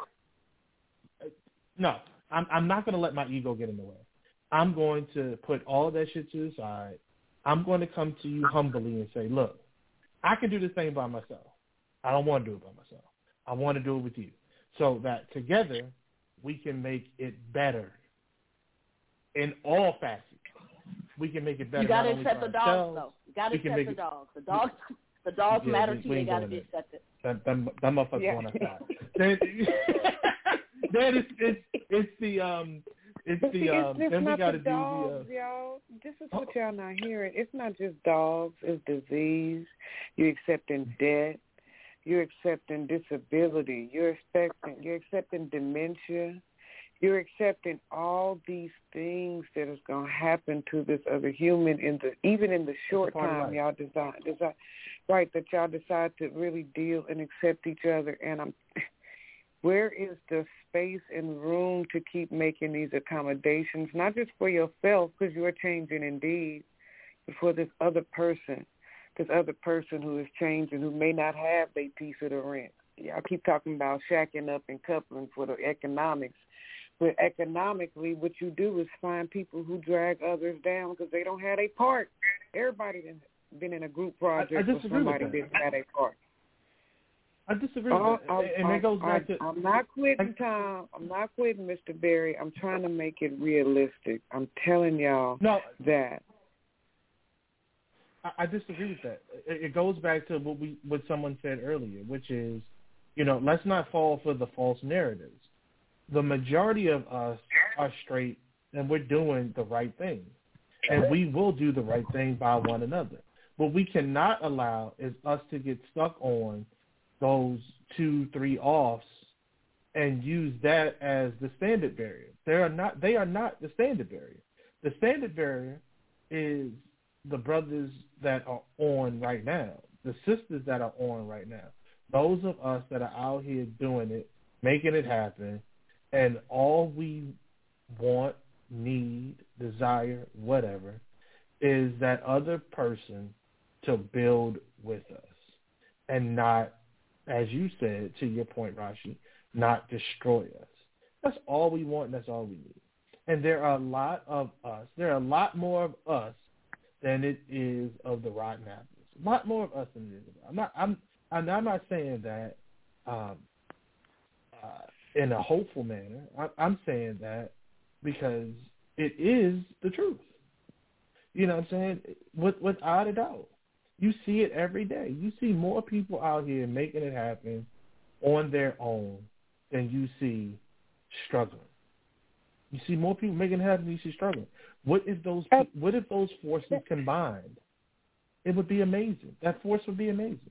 No, I'm not going to let my ego get in the way. I'm going to put all that shit to the side. I'm going to come to you humbly and say, look, I can do this thing by myself. I don't want to do it by myself. I want to do it with you. So that together we can make it better in all facets. We can make it better. You got to accept the dogs, though. You got to accept the dogs. The dogs matter to you. They got to be accepted. That motherfucker's going outside. Then it's It's but the see, it's we not got the to dogs, do y'all. This is what y'all not hearing. It's not just dogs. It's disease. You're accepting debt. You're accepting disability. You're accepting dementia. You're accepting all these things that is going to happen to this other human even in the short time y'all decide right, that y'all decide to really deal and accept each other. And where is the space and room to keep making these accommodations, not just for yourself, because you are changing indeed, but for this other person who is changing, who may not have their piece of the rent. Y'all keep talking about shacking up and coupling for the economics. But economically, what you do is find people who drag others down because they don't have a part. Everybody has been in a group project where somebody didn't have a part. I disagree with that. And it goes back to... I'm not quitting, Tom. I'm not quitting, Mr. Berry. I'm trying to make it realistic. I'm telling y'all that. I disagree with that. It goes back to what someone said earlier, which is, let's not fall for the false narratives. The majority of us are straight, and we're doing the right thing. And we will do the right thing by one another. What we cannot allow is us to get stuck on those 2-3 offs and use that as the standard barrier. They are not the standard barrier. The standard barrier is the brothers that are on right now, the sisters that are on right now, those of us that are out here doing it, making it happen, and all we want, need, desire, whatever, is that other person to build with us and not, as you said, to your point, Rashi, not destroy us. That's all we want and that's all we need. And there are a lot of us. There are a lot more of us than it is of the rotten apples. A lot more of us than it is. I'm not saying that in a hopeful manner. I'm saying that because it is the truth. You know what I'm saying? Without a doubt. You see it every day. You see more people out here making it happen on their own than you see struggling. You see more people making it happen than you see struggling. What if those forces combined? It would be amazing. That force would be amazing.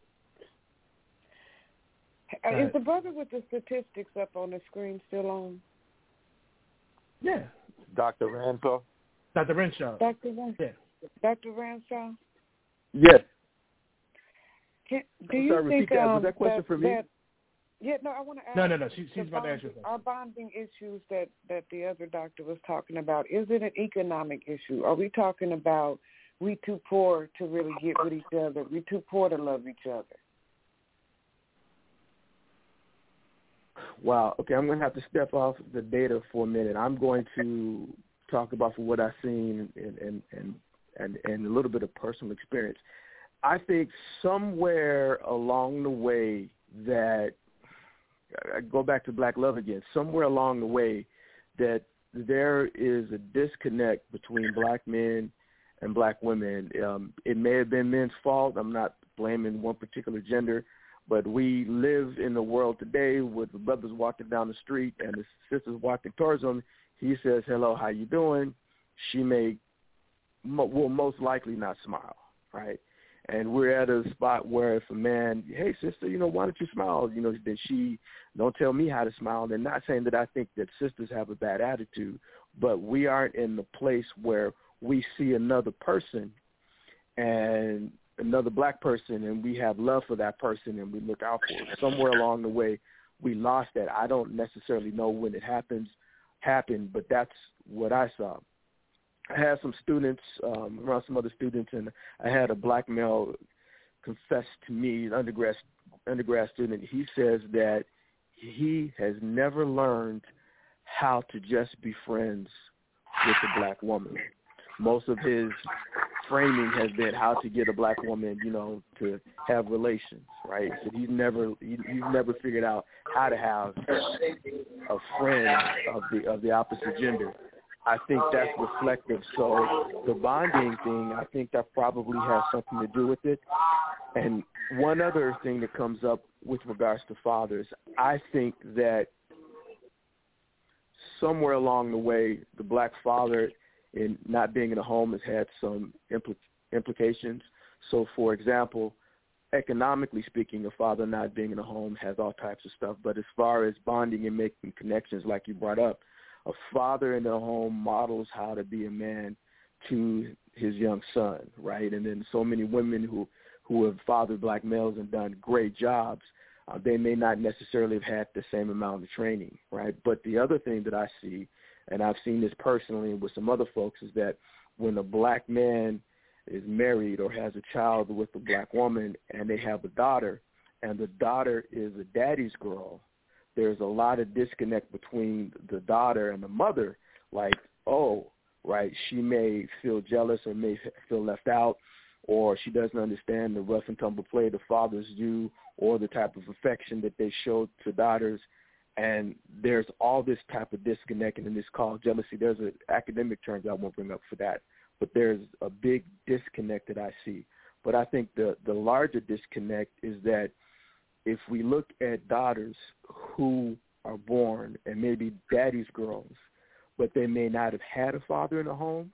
Is the brother with the statistics up on the screen still on? Yeah. Dr. Ranshaw? Dr. Ranshaw. Dr. Ranshaw? Yeah. Dr. Ranshaw? Yes. Do you think was that question for me? I want to ask. No. She's about to answer that. Our bonding issues that the other doctor was talking about, is it an economic issue? Are we talking about we too poor to really get with each other? We too poor to love each other? Wow. Okay, I'm going to have to step off the data for a minute. I'm going to talk about what I've seen and a little bit of personal experience. I think somewhere along the way that I go back to Black love again. Somewhere along the way that there is a disconnect between Black men and Black women. It may have been men's fault. I'm not blaming one particular gender. But we live in the world today with the brothers walking down the street and the sisters walking towards them. He says, hello, how you doing? She will most likely not smile, right? And we're at a spot where if a man, hey, sister, why don't you smile? Then she don't tell me how to smile. And not saying that I think that sisters have a bad attitude, but we aren't in the place where we see another person and another Black person, and we have love for that person, and we look out for it. Somewhere along the way, we lost that. I don't necessarily know when it happened, but that's what I saw. I had some students, around some other students, and I had a Black male confess to me, an undergrad student. He says that he has never learned how to just be friends with a Black woman. Most of his framing has been how to get a Black woman, to have relations, right? So he's never figured out how to have a friend of the opposite gender. I think that's reflective. So the bonding thing, I think that probably has something to do with it. And one other thing that comes up with regards to fathers, I think that somewhere along the way, the black father in not being in a home has had some implications. So, for example, economically speaking, a father not being in a home has all types of stuff. But as far as bonding and making connections, like you brought up, a father in a home models how to be a man to his young son, right? And then so many women who have fathered black males and done great jobs, they may not necessarily have had the same amount of training, right? But the other thing that I see, and I've seen this personally with some other folks, is that when a black man is married or has a child with a black woman and they have a daughter, and the daughter is a daddy's girl, there's a lot of disconnect between the daughter and the mother, like, oh, right, she may feel jealous or may feel left out, or she doesn't understand the rough and tumble play the fathers do or the type of affection that they show to daughters. And there's all this type of disconnect, and it's called jealousy. There's an academic term that I won't bring up for that, but there's a big disconnect that I see. But I think the larger disconnect is that if we look at daughters who are born and maybe daddy's girls, but they may not have had a father in the home,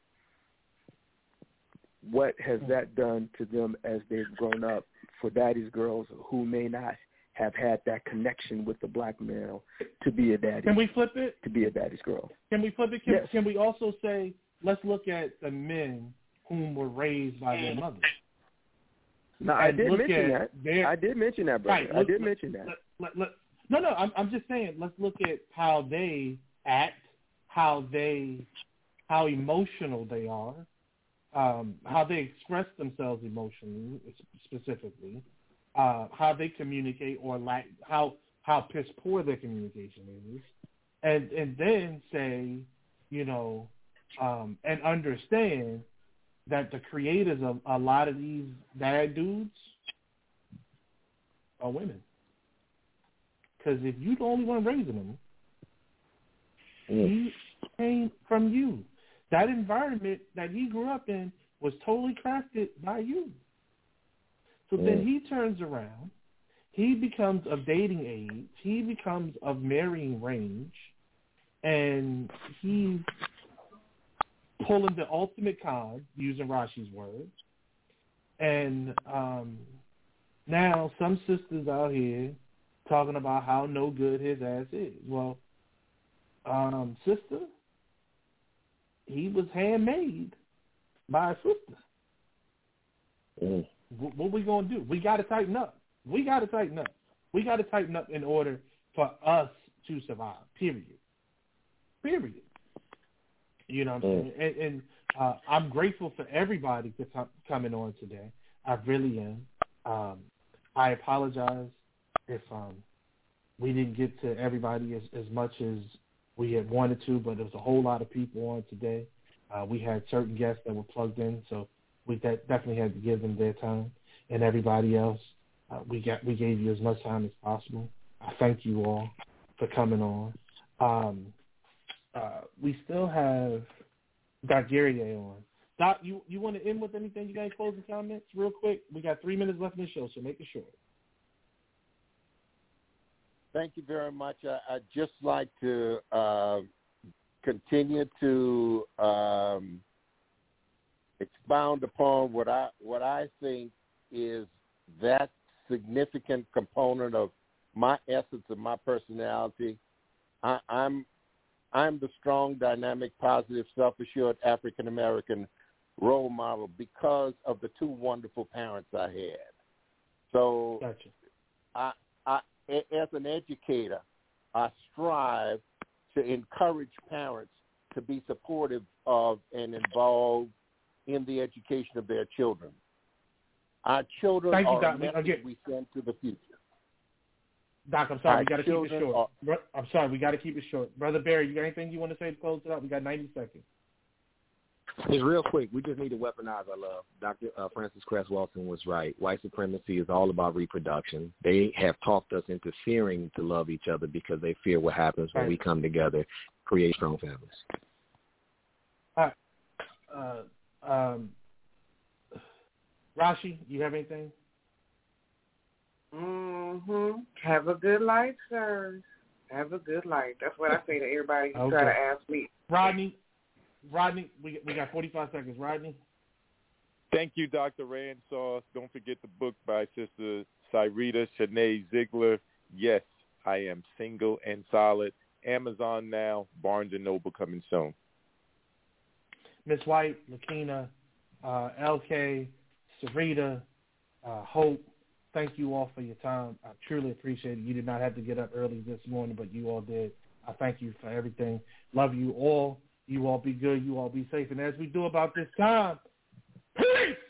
what has that done to them as they've grown up for daddy's girls who may not have had that connection with the black male to be a daddy? Can we flip it? To be a daddy's girl. Can we flip it? Yes. Can we also say, let's look at the men whom were raised by their mothers? No, I did mention that. I did mention that, brother. Right, I did mention that. No, I'm just saying, let's look at how they act, how emotional they are, how they express themselves emotionally, specifically, how they communicate or lack, how piss poor their communication is, and then say, and understand that the creators of a lot of these bad dudes are women. Because if you're the only one raising them, he came from you. That environment that he grew up in was totally crafted by you. So then he turns around. He becomes of dating age. He becomes of marrying range. And he's pulling the ultimate con, using Rashi's words. And now some sisters out here talking about how no good his ass is. Well, sister, he was handmade by a sister. What we going to do? We got to tighten up. We got to tighten up in order for us to survive, period. You know what I'm saying? And I'm grateful for everybody for coming on today. I really am. I apologize if we didn't get to everybody as much as we had wanted to, but there was a whole lot of people on today. We had certain guests that were plugged in, so we definitely had to give them their time. And everybody else, we gave you as much time as possible. I thank you all for coming on. We still have Doc Guerrier on. Doc, you want to end with anything? You got any closing comments real quick? We got 3 minutes left in the show, so make it short. Thank you very much. I'd just like to continue to expound upon what I think is that significant component of my essence of my personality. I'm the strong, dynamic, positive, self-assured African-American role model because of the two wonderful parents I had. So gotcha. As an educator, I strive to encourage parents to be supportive of and involved in the education of their children. Our children are a message we send to the future. Doc, I'm sorry, we got to keep it short. I'm sorry, we got to keep it short. Brother Barry, you got anything you want to say to close it out? We got 90 seconds. Just real quick, we just need to weaponize our love. Dr. Francis Cress Welsing was right. White supremacy is all about reproduction. They have talked us into fearing to love each other because they fear what happens when we come together, create strong families. All right. Rashi, you have anything? Have a good life, sir. Have a good life. That's what I say to everybody who try to ask me. Rodney, we got 45 seconds. Rodney? Thank you, Dr. Ransauce. Don't forget the book by Sister Cyrita Shanae Ziegler, Yes, I Am Single and Solid. Amazon now, Barnes & Noble coming soon. Miss White, Lakina, LK, Sarita, Hope, thank you all for your time. I truly appreciate it. You did not have to get up early this morning, but you all did. I thank you for everything. Love you all. You all be good. You all be safe. And as we do about this time, peace!